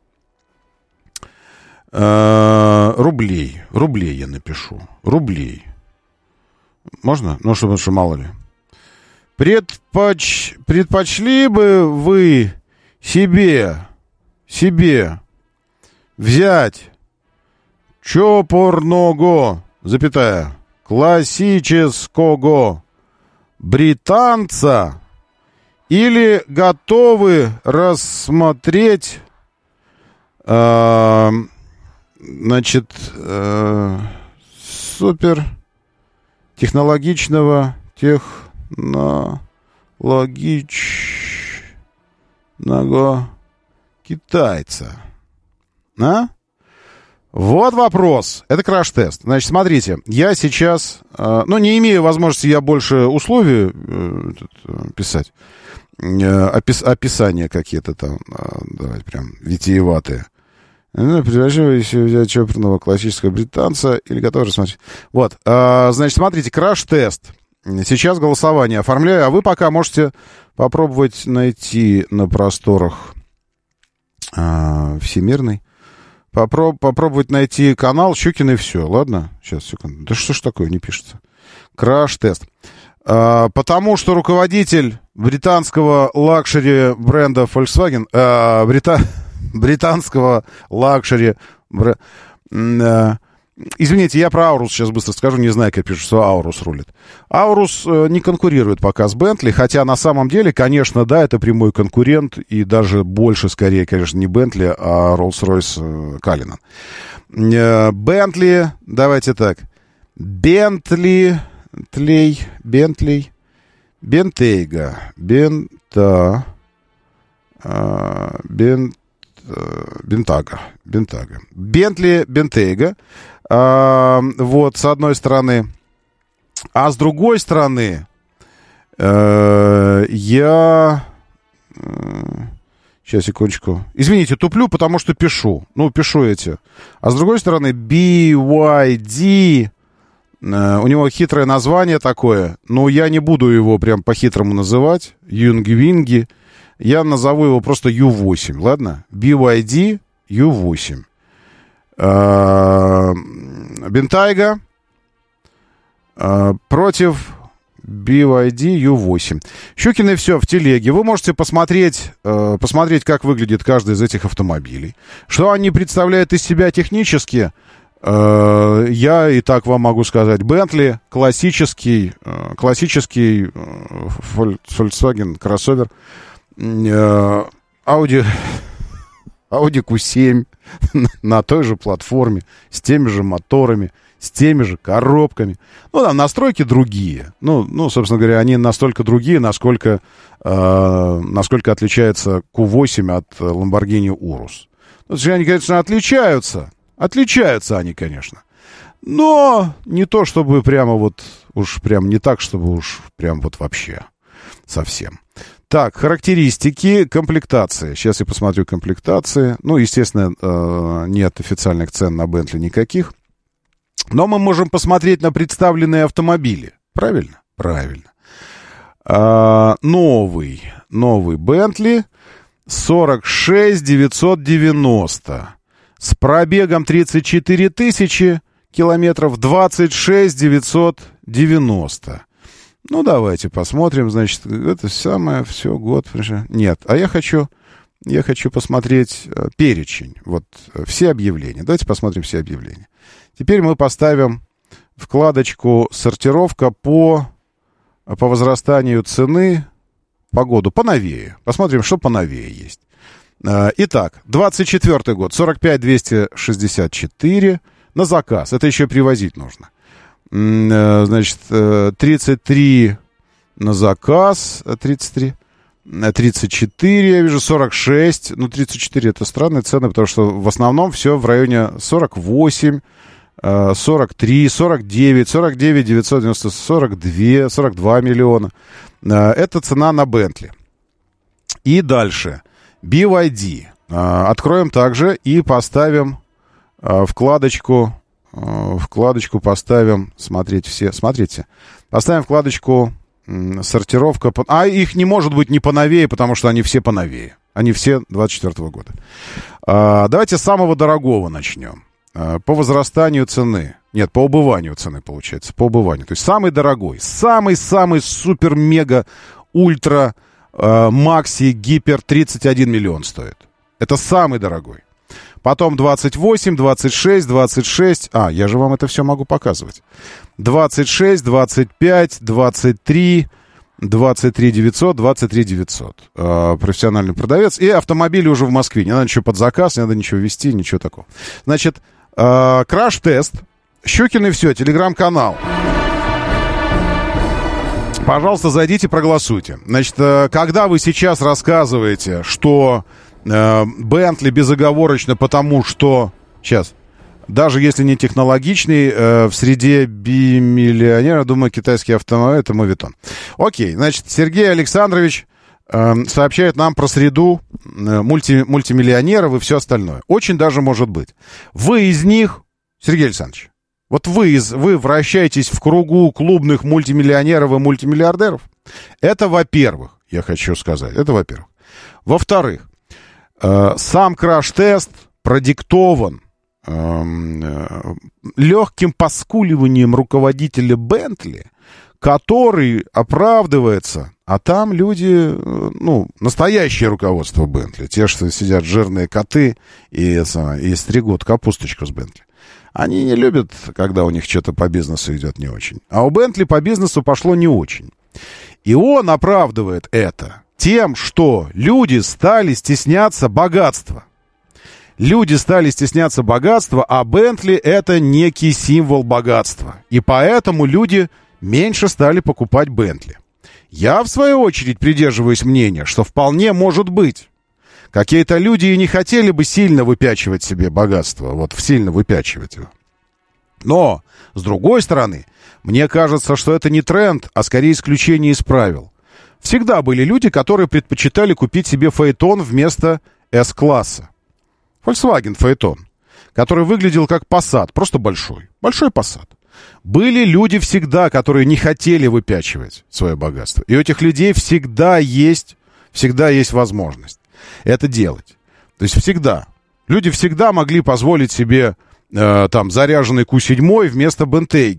э, рублей. Рублей я напишу. Рублей. Можно? Ну, чтобы, что мало ли. Предпоч... Предпочли бы вы себе, себе взять чопорного, запятая, классического британца, или готовы рассмотреть, э, значит, э, супер технологичного технологичного китайца? А? Вот вопрос. Это краш-тест. Значит, смотрите, я сейчас, э, ну, не имею возможности я больше условий э, этот, писать, э, опис, описания какие-то там, э, давайте прям витиеватые. Предложил взять чопорного классического британца или готовы рассмотреть. Вот, э, значит, смотрите, краш-тест. Сейчас голосование оформляю, а вы пока можете попробовать найти на просторах э, всемирной. Попроб, попробовать найти канал Щукин и все. Ладно? Сейчас, секунду. Да что ж такое, не пишется. Краш-тест. А, потому что руководитель британского лакшери бренда Volkswagen, а, брита, британского лакшери бренда... А, извините, я про Аурус сейчас быстро скажу, не знаю, как пишут, что Аурус рулит. Аурус э, не конкурирует пока с Бентли, хотя на самом деле, конечно, да, это прямой конкурент, и даже больше, скорее, конечно, не Бентли, а Rolls-Royce Cullinan. Бентли, давайте так, Бентли, Тлей, Бентли, Бентейга, Бента, э, Бент, э, Бентага, Бентага, Бентли, Бентейга. А, вот, с одной стороны. А с другой стороны, э, я... Э, сейчас, секундочку. Извините, туплю, потому что пишу. Ну, пишу эти. А с другой стороны, би вай ди... Э, у него хитрое название такое. Но я не буду его прям по-хитрому называть. Юнгвинги. Я назову его просто ю восемь, ладно? би вай ди ю восемь. Бентайга, э, против би вай ди ю восемь. Щукины все в телеге. Вы можете посмотреть, э, посмотреть, как выглядит каждый из этих автомобилей. Что они представляют из себя технически, э, я и так вам могу сказать. Бентли классический, э, классический э, Volkswagen кроссовер, э, Audi, Audi кью семь на той же платформе, с теми же моторами, с теми же коробками. Ну, там настройки другие. Ну, ну собственно говоря, они настолько другие, насколько, э, насколько отличается кью восемь от Lamborghini Urus. Ну, они, конечно, отличаются. Отличаются они, конечно. Но не то, чтобы прямо вот, уж прям не так, чтобы уж прям вот вообще совсем. Так, характеристики, комплектации. Сейчас я посмотрю комплектации. Ну, естественно, э, нет официальных цен на Bentley никаких. Но мы можем посмотреть на представленные автомобили. Правильно? Правильно. А, новый, новый Bentley сорок шесть девятьсот девяносто с пробегом тридцать четыре тысячи километров, двадцать шесть девятьсот девяносто. Ну, давайте посмотрим, значит, это самое, все, год. Нет, а я хочу, я хочу посмотреть перечень, вот, все объявления. Давайте посмотрим все объявления. Теперь мы поставим вкладочку «Сортировка по, по возрастанию цены по году». Поновее. Посмотрим, что поновее есть. Итак, двадцать четвёртый год. сорок пять двести шестьдесят четыре на заказ. Это еще привозить нужно. Значит, тридцать три на заказ. тридцать три. тридцать четыре, я вижу, сорок шесть. Ну, тридцать четыре это странные цены, потому что в основном все в районе сорок восемь. сорок три, сорок девять, сорок девять девятьсот девяносто, сорок два, сорок два миллиона. Это цена на Bentley. И дальше. би вай ди. Откроем также и поставим вкладочку. Вкладочку поставим. Смотрите все. Смотрите. Поставим вкладочку сортировка. А их не может быть не поновее, потому что они все поновее. Они все двадцать четвёртого года. Давайте с самого дорогого начнем. По возрастанию цены. Нет, по убыванию цены, получается. По убыванию. То есть самый дорогой. Самый-самый супер-мега-ультра э, макси гипер тридцать один миллион стоит. Это самый дорогой. Потом двадцать восемь, двадцать шесть, двадцать шесть. А, я же вам это все могу показывать. двадцать шесть, двадцать пять, двадцать три, двадцать три девятьсот, двадцать три девятьсот. Э, профессиональный продавец. И автомобили уже в Москве. Не надо ничего под заказ, не надо ничего везти, ничего такого. Значит, э, краш-тест. Щукин и все, телеграм-канал. Пожалуйста, зайдите, проголосуйте. Значит, э, когда вы сейчас рассказываете, что Бентли э, безоговорочно, потому что... Сейчас. Даже если не технологичный, э, в среде бимиллионеров, думаю, китайский автомобиль — это моветон. Окей, значит, Сергей Александрович э, сообщает нам про среду э, мульти, мультимиллионеров и все остальное. Очень даже может быть. Вы из них, Сергей Александрович, вот вы, из, вы вращаетесь в кругу клубных мультимиллионеров и мультимиллиардеров. Это, во-первых, я хочу сказать, это во-первых. Во-вторых, э, сам краш-тест продиктован легким поскуливанием руководителя Бентли, который оправдывается, а там люди, ну, настоящее руководство Бентли, те, что сидят жирные коты и, и стригут капусточку с Бентли. Они не любят, когда у них что-то по бизнесу идет не очень. А у Бентли по бизнесу пошло не очень. И он оправдывает это тем, что люди стали стесняться богатства. Люди стали стесняться богатства, а Бентли — это некий символ богатства. И поэтому люди меньше стали покупать Бентли. Я, в свою очередь, придерживаюсь мнения, что вполне может быть. Какие-то люди и не хотели бы сильно выпячивать себе богатство, вот сильно выпячивать его. Но, с другой стороны, мне кажется, что это не тренд, а скорее исключение из правил. Всегда были люди, которые предпочитали купить себе фаэтон вместо С-класса. Volkswagen фаэтон, который выглядел как Passat, просто большой. Большой Passat. Были люди всегда, которые не хотели выпячивать свое богатство. И у этих людей всегда есть, всегда есть возможность это делать. То есть всегда. Люди всегда могли позволить себе э, там заряженный Q семь вместо Бентейги.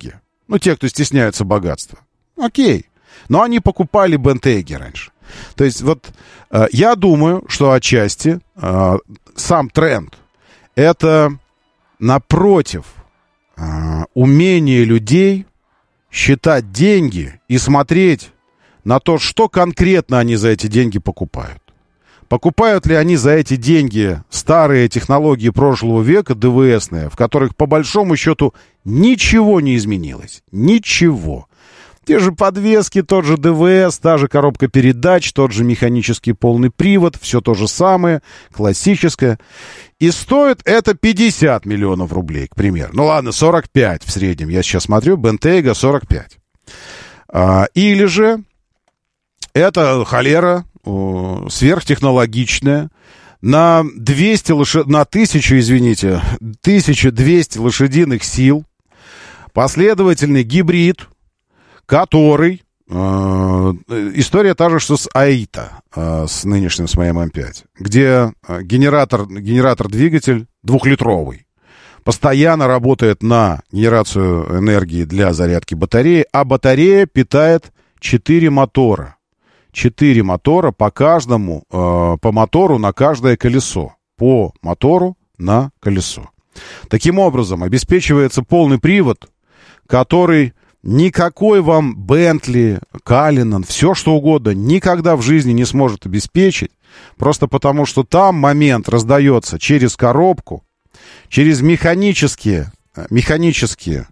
Ну, те, кто стесняются богатства. Окей. Но они покупали Бентейги раньше. То есть вот э, я думаю, что отчасти э, сам тренд — это, напротив, э, умение людей считать деньги и смотреть на то, что конкретно они за эти деньги покупают. Покупают ли они за эти деньги старые технологии прошлого века, ДВСные, в которых, по большому счету, ничего не изменилось? Ничего. Те же подвески, тот же ДВС, та же коробка передач, тот же механический полный привод, все то же самое, классическое. И стоит это пятьдесят миллионов рублей, к примеру. Ну ладно, сорок пять в среднем. Я сейчас смотрю, Бентейга сорок пять. А, или же это холера, сверхтехнологичная, на двести лошад... на тысячу, извините, тысяча двести лошадиных сил, последовательный гибрид, который, э, история та же, что с Аита, э, с нынешним, с моим эм пять, где генератор, генератор-двигатель двухлитровый, постоянно работает на генерацию энергии для зарядки батареи, а батарея питает четыре мотора. Четыре мотора по каждому, э, по мотору на каждое колесо. По мотору на колесо. Таким образом, обеспечивается полный привод, который никакой вам Бентли, Каллинан, все что угодно, никогда в жизни не сможет обеспечить, просто потому что там момент раздается через коробку, через механические, механические,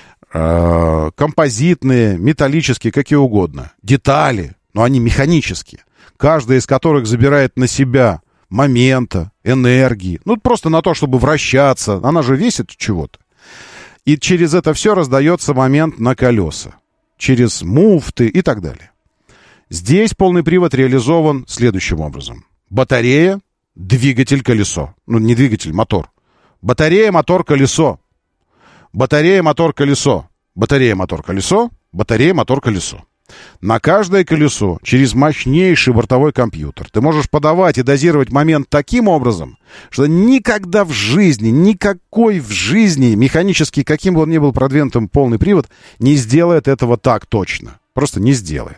э, композитные, металлические, какие угодно, детали. Но они механические, каждая из которых забирает на себя момента, энергии, ну, просто на то, чтобы вращаться. Она же весит чего-то. И через это все раздается момент на колеса, через муфты и так далее. Здесь полный привод реализован следующим образом. Батарея, двигатель, колесо. Ну, не двигатель, мотор. Батарея, мотор, колесо. Батарея, мотор, колесо. Батарея, мотор, колесо. Батарея, мотор, колесо. На каждое колесо через мощнейший бортовой компьютер ты можешь подавать и дозировать момент таким образом, что никогда в жизни, никакой в жизни механический, каким бы он ни был продвинутым полный привод, не сделает этого так точно. Просто не сделает.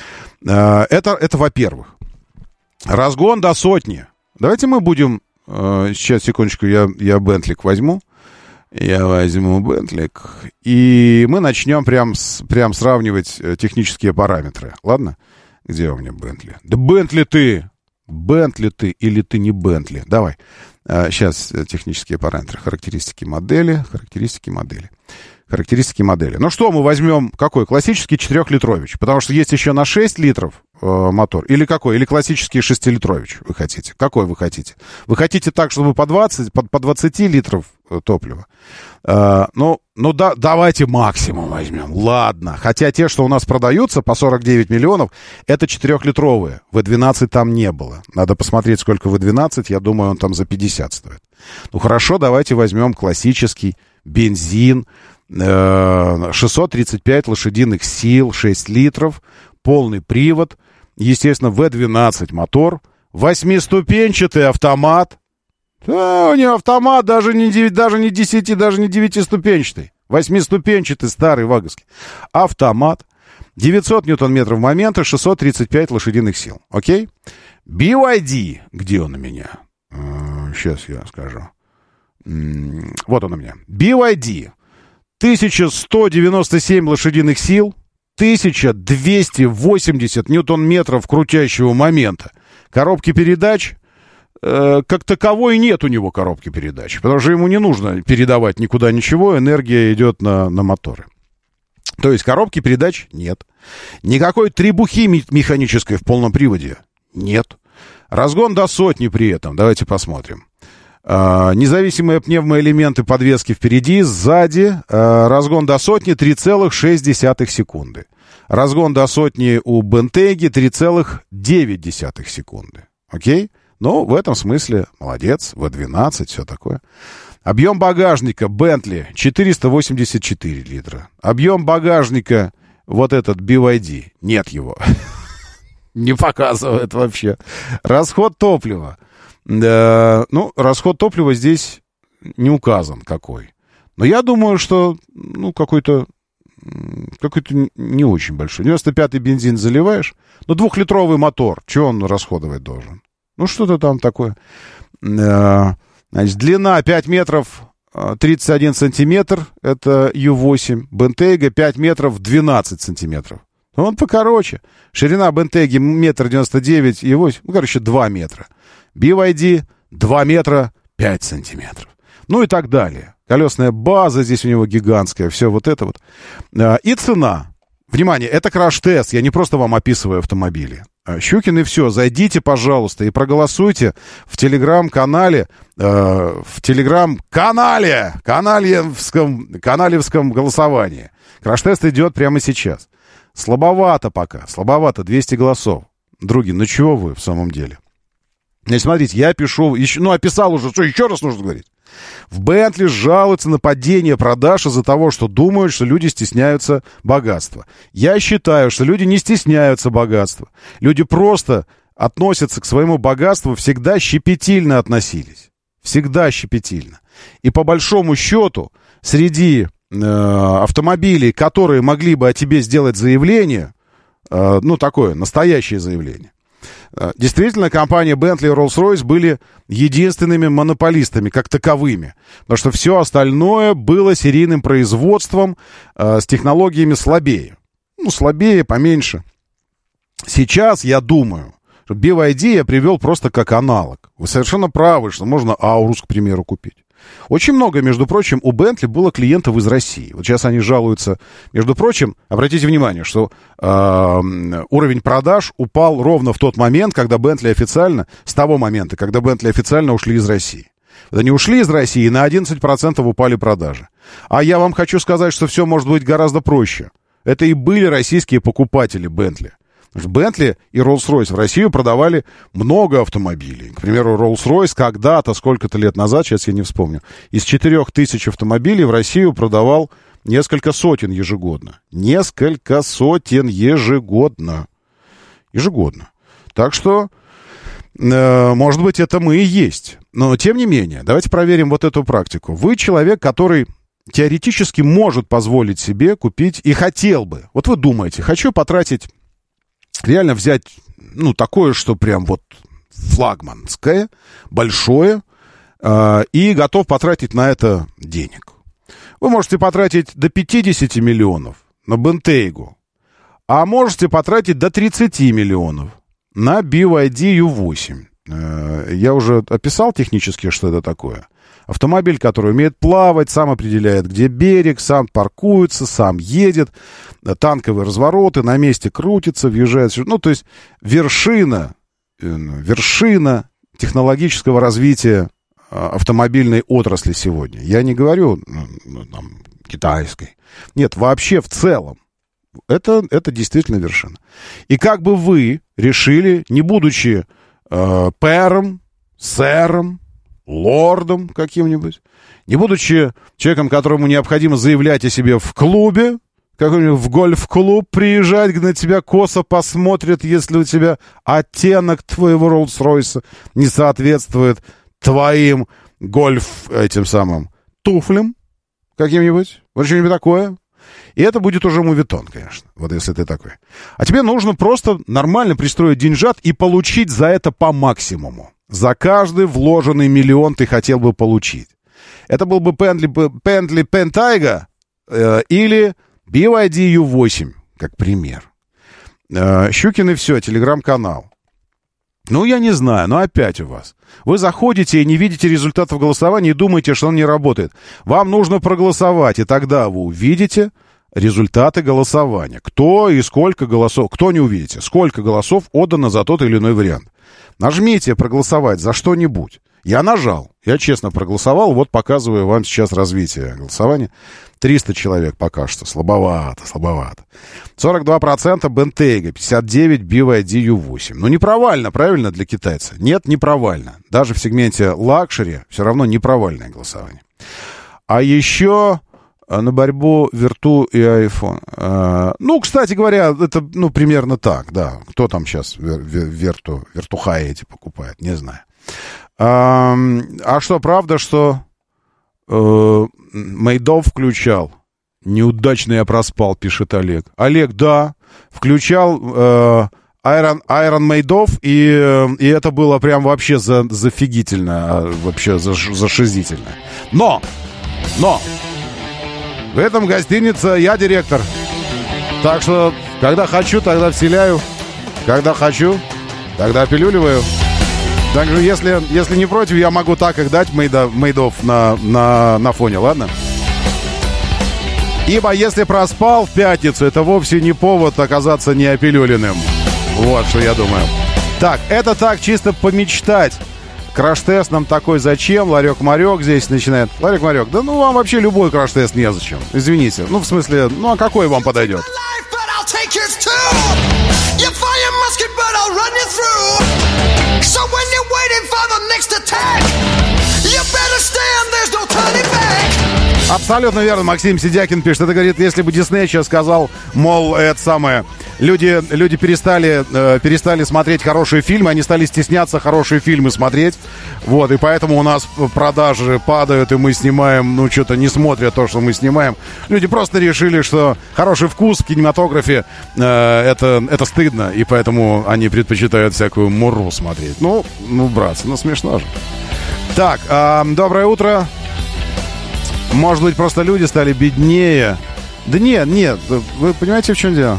Это, это во-первых. Разгон до сотни. Давайте мы будем... Сейчас, секундочку, я, я Бентлик возьму. Я возьму Бентлик, и мы начнем прям, с, прям сравнивать технические параметры. Ладно? Где у меня Бентли? Да Бентли ты! Бентли ты или ты не Бентли? Давай. А, сейчас технические параметры. Характеристики модели. Характеристики модели. Характеристики модели. Ну что, мы возьмем какой? Классический четырехлитрович. Потому что есть еще на шесть литров э, мотор. Или какой? Или классический шестилитрович вы хотите? Какой вы хотите? Вы хотите так, чтобы по двадцать, по, по двадцать литров э, топлива? Э, ну, ну да, давайте максимум возьмем. Ладно. Хотя те, что у нас продаются по сорок девять миллионов, это четырехлитровые. вэ двенадцать там не было. Надо посмотреть, сколько вэ двенадцать. Я думаю, он там за пятьдесят стоит. Ну хорошо, давайте возьмем классический бензин. шестьсот тридцать пять лошадиных сил, шесть литров, полный привод, естественно, вэ двенадцать мотор, восьмиступенчатый автомат. Да, у него автомат даже не, девять, даже не десять, даже не девятиступенчатый, восьмиступенчатый старый ваговский. Автомат, девятьсот ньютон-метров момента, шестьсот тридцать пять лошадиных сил. Окей? би вай ди, где он у меня? Сейчас я скажу. Вот он у меня. би вай ди. тысяча сто девяносто семь лошадиных сил, тысяча двести восемьдесят ньютон-метров крутящего момента. Коробки передач, э, как таковой нет у него коробки передач, потому что ему не нужно передавать никуда ничего, энергия идет на, на моторы. То есть коробки передач нет. Никакой требухи механической в полном приводе нет. Разгон до сотни при этом. Давайте посмотрим. Uh, независимые пневмоэлементы подвески впереди, сзади. Uh, разгон до сотни три целых шесть десятых секунды. Разгон до сотни у Бентейги три целых девять десятых секунды. Окей? Ну, в этом смысле молодец. вэ двенадцать, все такое. Объем багажника Бентли четыреста восемьдесят четыре литра. Объем багажника вот этот би вай ди. Нет его. Не показывает вообще. Расход топлива. Да, ну, расход топлива здесь не указан какой. Но я думаю, что, ну, какой-то какой-то не очень большой. девяносто пятый бензин заливаешь, ну, двухлитровый мотор, что он расходовать должен? Ну, что-то там такое. Значит, длина пять метров тридцать один сантиметр, это ю восемь. Бентейга пять метров двенадцать сантиметров. Он покороче. Ширина Бентейги метр девяносто девять и восемь, ну, короче, два метра. би вай ди два метра пять сантиметров. Ну и так далее. Колесная база здесь у него гигантская, все вот это вот. И цена. Внимание, это краш-тест, я не просто вам описываю автомобили. Щукин и все, зайдите, пожалуйста, и проголосуйте в телеграм-канале, э, в телеграм-канале, каналевском, каналевском голосовании. Краш-тест идет прямо сейчас. Слабовато пока, слабовато, двести голосов. Други, ну чего вы в самом деле? Значит, смотрите, я пишу, еще, ну, описал уже, что еще раз нужно говорить. В Бентли жалуются на падение продаж из-за того, что думают, что люди стесняются богатства. Я считаю, что люди не стесняются богатства. Люди просто относятся к своему богатству, всегда щепетильно относились. Всегда щепетильно. И по большому счету, среди э, автомобилей, которые могли бы о тебе сделать заявление, э, ну, такое настоящее заявление, действительно, компания Bentley и Rolls-Royce были единственными монополистами, как таковыми. Потому что все остальное было серийным производством э, с технологиями слабее. Ну, слабее, поменьше. Сейчас, я думаю, что би вай ди я привел просто как аналог. Вы совершенно правы, что можно Аурус, к примеру, купить. Очень много, между прочим, у Bentley было клиентов из России. Вот сейчас они жалуются. Между прочим, обратите внимание, что э, уровень продаж упал ровно в тот момент, когда Bentley официально, с того момента, когда Bentley официально ушли из России. Вот они ушли из России, и на одиннадцать процентов упали продажи. А я вам хочу сказать, что все может быть гораздо проще. Это и были российские покупатели Bentley. Bentley и Rolls-Royce в Россию продавали много автомобилей. К примеру, Rolls-Royce когда-то, сколько-то лет назад, сейчас я не вспомню, из четырех тысяч автомобилей в Россию продавал несколько сотен ежегодно. Несколько сотен ежегодно. Ежегодно. Так что, э, может быть, это мы и есть. Но, тем не менее, давайте проверим вот эту практику. Вы человек, который теоретически может позволить себе купить и хотел бы. Вот вы думаете, хочу потратить... Реально взять, ну, такое, что прям вот флагманское, большое, э, и готов потратить на это денег. Вы можете потратить до пятьдесят миллионов на Бентейгу, а можете потратить до тридцать миллионов на би вай ди ю восемь. Э, я уже описал технически, что это такое. Автомобиль, который умеет плавать, сам определяет, где берег, сам паркуется, сам едет, танковые развороты, на месте крутится, въезжает. Ну, то есть вершина, вершина технологического развития автомобильной отрасли сегодня. Я не говорю ну, там, китайской. Нет, вообще в целом. Это, это действительно вершина. И как бы вы решили, не будучи э, пэром, сэром, лордом каким-нибудь, не будучи человеком, которому необходимо заявлять о себе в клубе, как-нибудь в гольф-клуб приезжать, где на тебя косо посмотрят, если у тебя оттенок твоего Роллс-Ройса не соответствует твоим гольф этим самым туфлям каким-нибудь, вот что-нибудь такое. И это будет уже мувитон, конечно, вот если ты такой. А тебе нужно просто нормально пристроить деньжат и получить за это по максимуму. За каждый вложенный миллион ты хотел бы получить. Это был бы Bentley, Bentley Bentayga э, или би вай ди ю восемь, как пример. Э, Щукин и все, телеграм-канал. Ну, я не знаю, но опять у вас. Вы заходите и не видите результатов голосования и думаете, что он не работает. Вам нужно проголосовать, и тогда вы увидите результаты голосования. Кто и сколько голосов... Кто не увидите? Сколько голосов отдано за тот или иной вариант. Нажмите проголосовать за что-нибудь. Я нажал. Я честно проголосовал. Вот показываю вам сейчас развитие голосования. триста человек пока что. Слабовато, слабовато. сорок два процента Бентейга, пятьдесят девять процентов би вай ди ю восемь. Ну, не провально, правильно, для китайца? Нет, не провально. Даже в сегменте лакшери все равно не провальное голосование. А еще... на борьбу Верту и iPhone. А, ну, кстати говоря, это, ну, примерно так, да. Кто там сейчас Верту, Вертухай эти покупает, не знаю. А, а что, правда, что э, Мейдов включал Неудачно я проспал, пишет Олег. Олег, да, включал э, Iron, Iron Maidов, и, и это было прям вообще за, зафигительно, вообще зашизительно. Но, но, в этом гостинице я директор. Так что, когда хочу, тогда вселяю. Когда хочу, тогда пилюливаю. Так что, если, если не против, я могу так их дать, мейда, мейдов на, на, на фоне, ладно? Ибо если проспал в пятницу, это вовсе не повод оказаться неопилюленным. Вот что я думаю. Так, это так, чисто помечтать. Краш-тест нам такой зачем? Ларек-марек здесь начинает. Ларек-марек, да ну вам вообще любой краш-тест незачем. Извините. Ну, в смысле, ну а какой вам подойдет? Абсолютно верно, Максим Сидякин пишет. Это, говорит, если бы Дисней сейчас сказал, мол, это самое... Люди, люди перестали, э, перестали смотреть хорошие фильмы, они стали стесняться хорошие фильмы смотреть. Вот, и поэтому у нас продажи падают, и мы снимаем, ну, что-то не смотря то, что мы снимаем. Люди просто решили, что хороший вкус в кинематографе э, это, это стыдно, и поэтому они предпочитают всякую муру смотреть. Ну, ну, братцы, ну, смешно же. Так, э, доброе утро. Может быть, просто люди стали беднее. Да нет, нет, вы понимаете, в чем дело?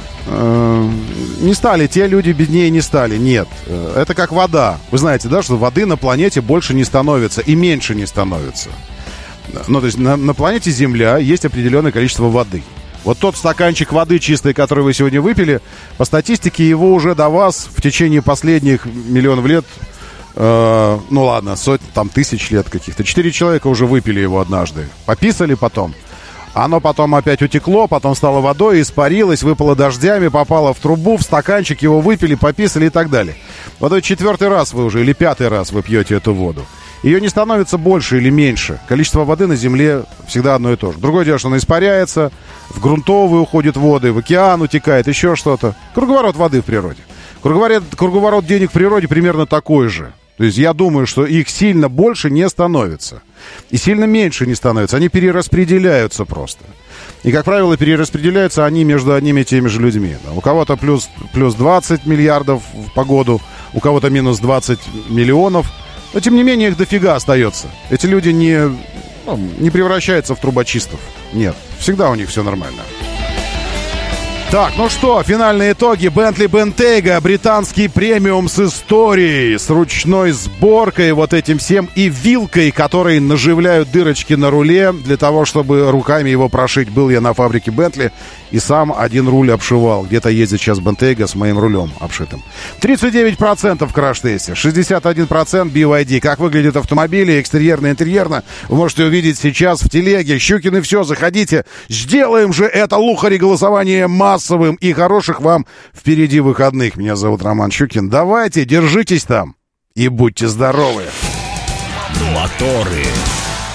Не стали, те люди беднее не стали, нет. Это как вода. Вы знаете, да, что воды на планете больше не становится и меньше не становится. Ну, то есть на, на планете Земля есть определенное количество воды. Вот тот стаканчик воды чистой, который вы сегодня выпили, по статистике его уже до вас в течение последних миллионов лет, э, ну ладно, сотни, там тысяч лет каких-то, четыре человека уже выпили его однажды. Пописали потом. Оно потом опять утекло, потом стало водой, испарилось, выпало дождями, попало в трубу, в стаканчик, его выпили, пописали и так далее. Вот это четвертый раз вы уже, или пятый раз вы пьете эту воду. Ее не становится больше или меньше. Количество воды на Земле всегда одно и то же. Другое дело, что она испаряется, в грунтовые уходят воды, в океан утекает, еще что-то. Круговорот воды в природе. Круговорот, круговорот денег в природе примерно такой же. То есть я думаю, что их сильно больше не становится. И сильно меньше не становится. Они перераспределяются просто. И, как правило, перераспределяются они между одними и теми же людьми. У кого-то плюс, плюс двадцать миллиардов по году, у кого-то минус двадцать миллионов. Но, тем не менее, их дофига остается. Эти люди не, ну, не превращаются в трубочистов. Нет, всегда у них все нормально. Так, ну что, финальные итоги. Bentley Bentayga, британский премиум с историей, с ручной сборкой, вот этим всем, и вилкой, которой наживляют дырочки на руле, для того, чтобы руками его прошить. Был я на фабрике Bentley и сам один руль обшивал. Где-то ездит сейчас Bentayga с моим рулем обшитым. тридцать девять процентов в краш-тесте, шестьдесят один процент би вай ди. Как выглядят автомобили, экстерьерно-интерьерно, вы можете увидеть сейчас в телеге. Щукин и все, заходите. Сделаем же это, лухари, голосование массовым и хороших вам впереди выходных. Меня зовут Роман Щукин. Давайте, держитесь там и будьте здоровы. Моторы.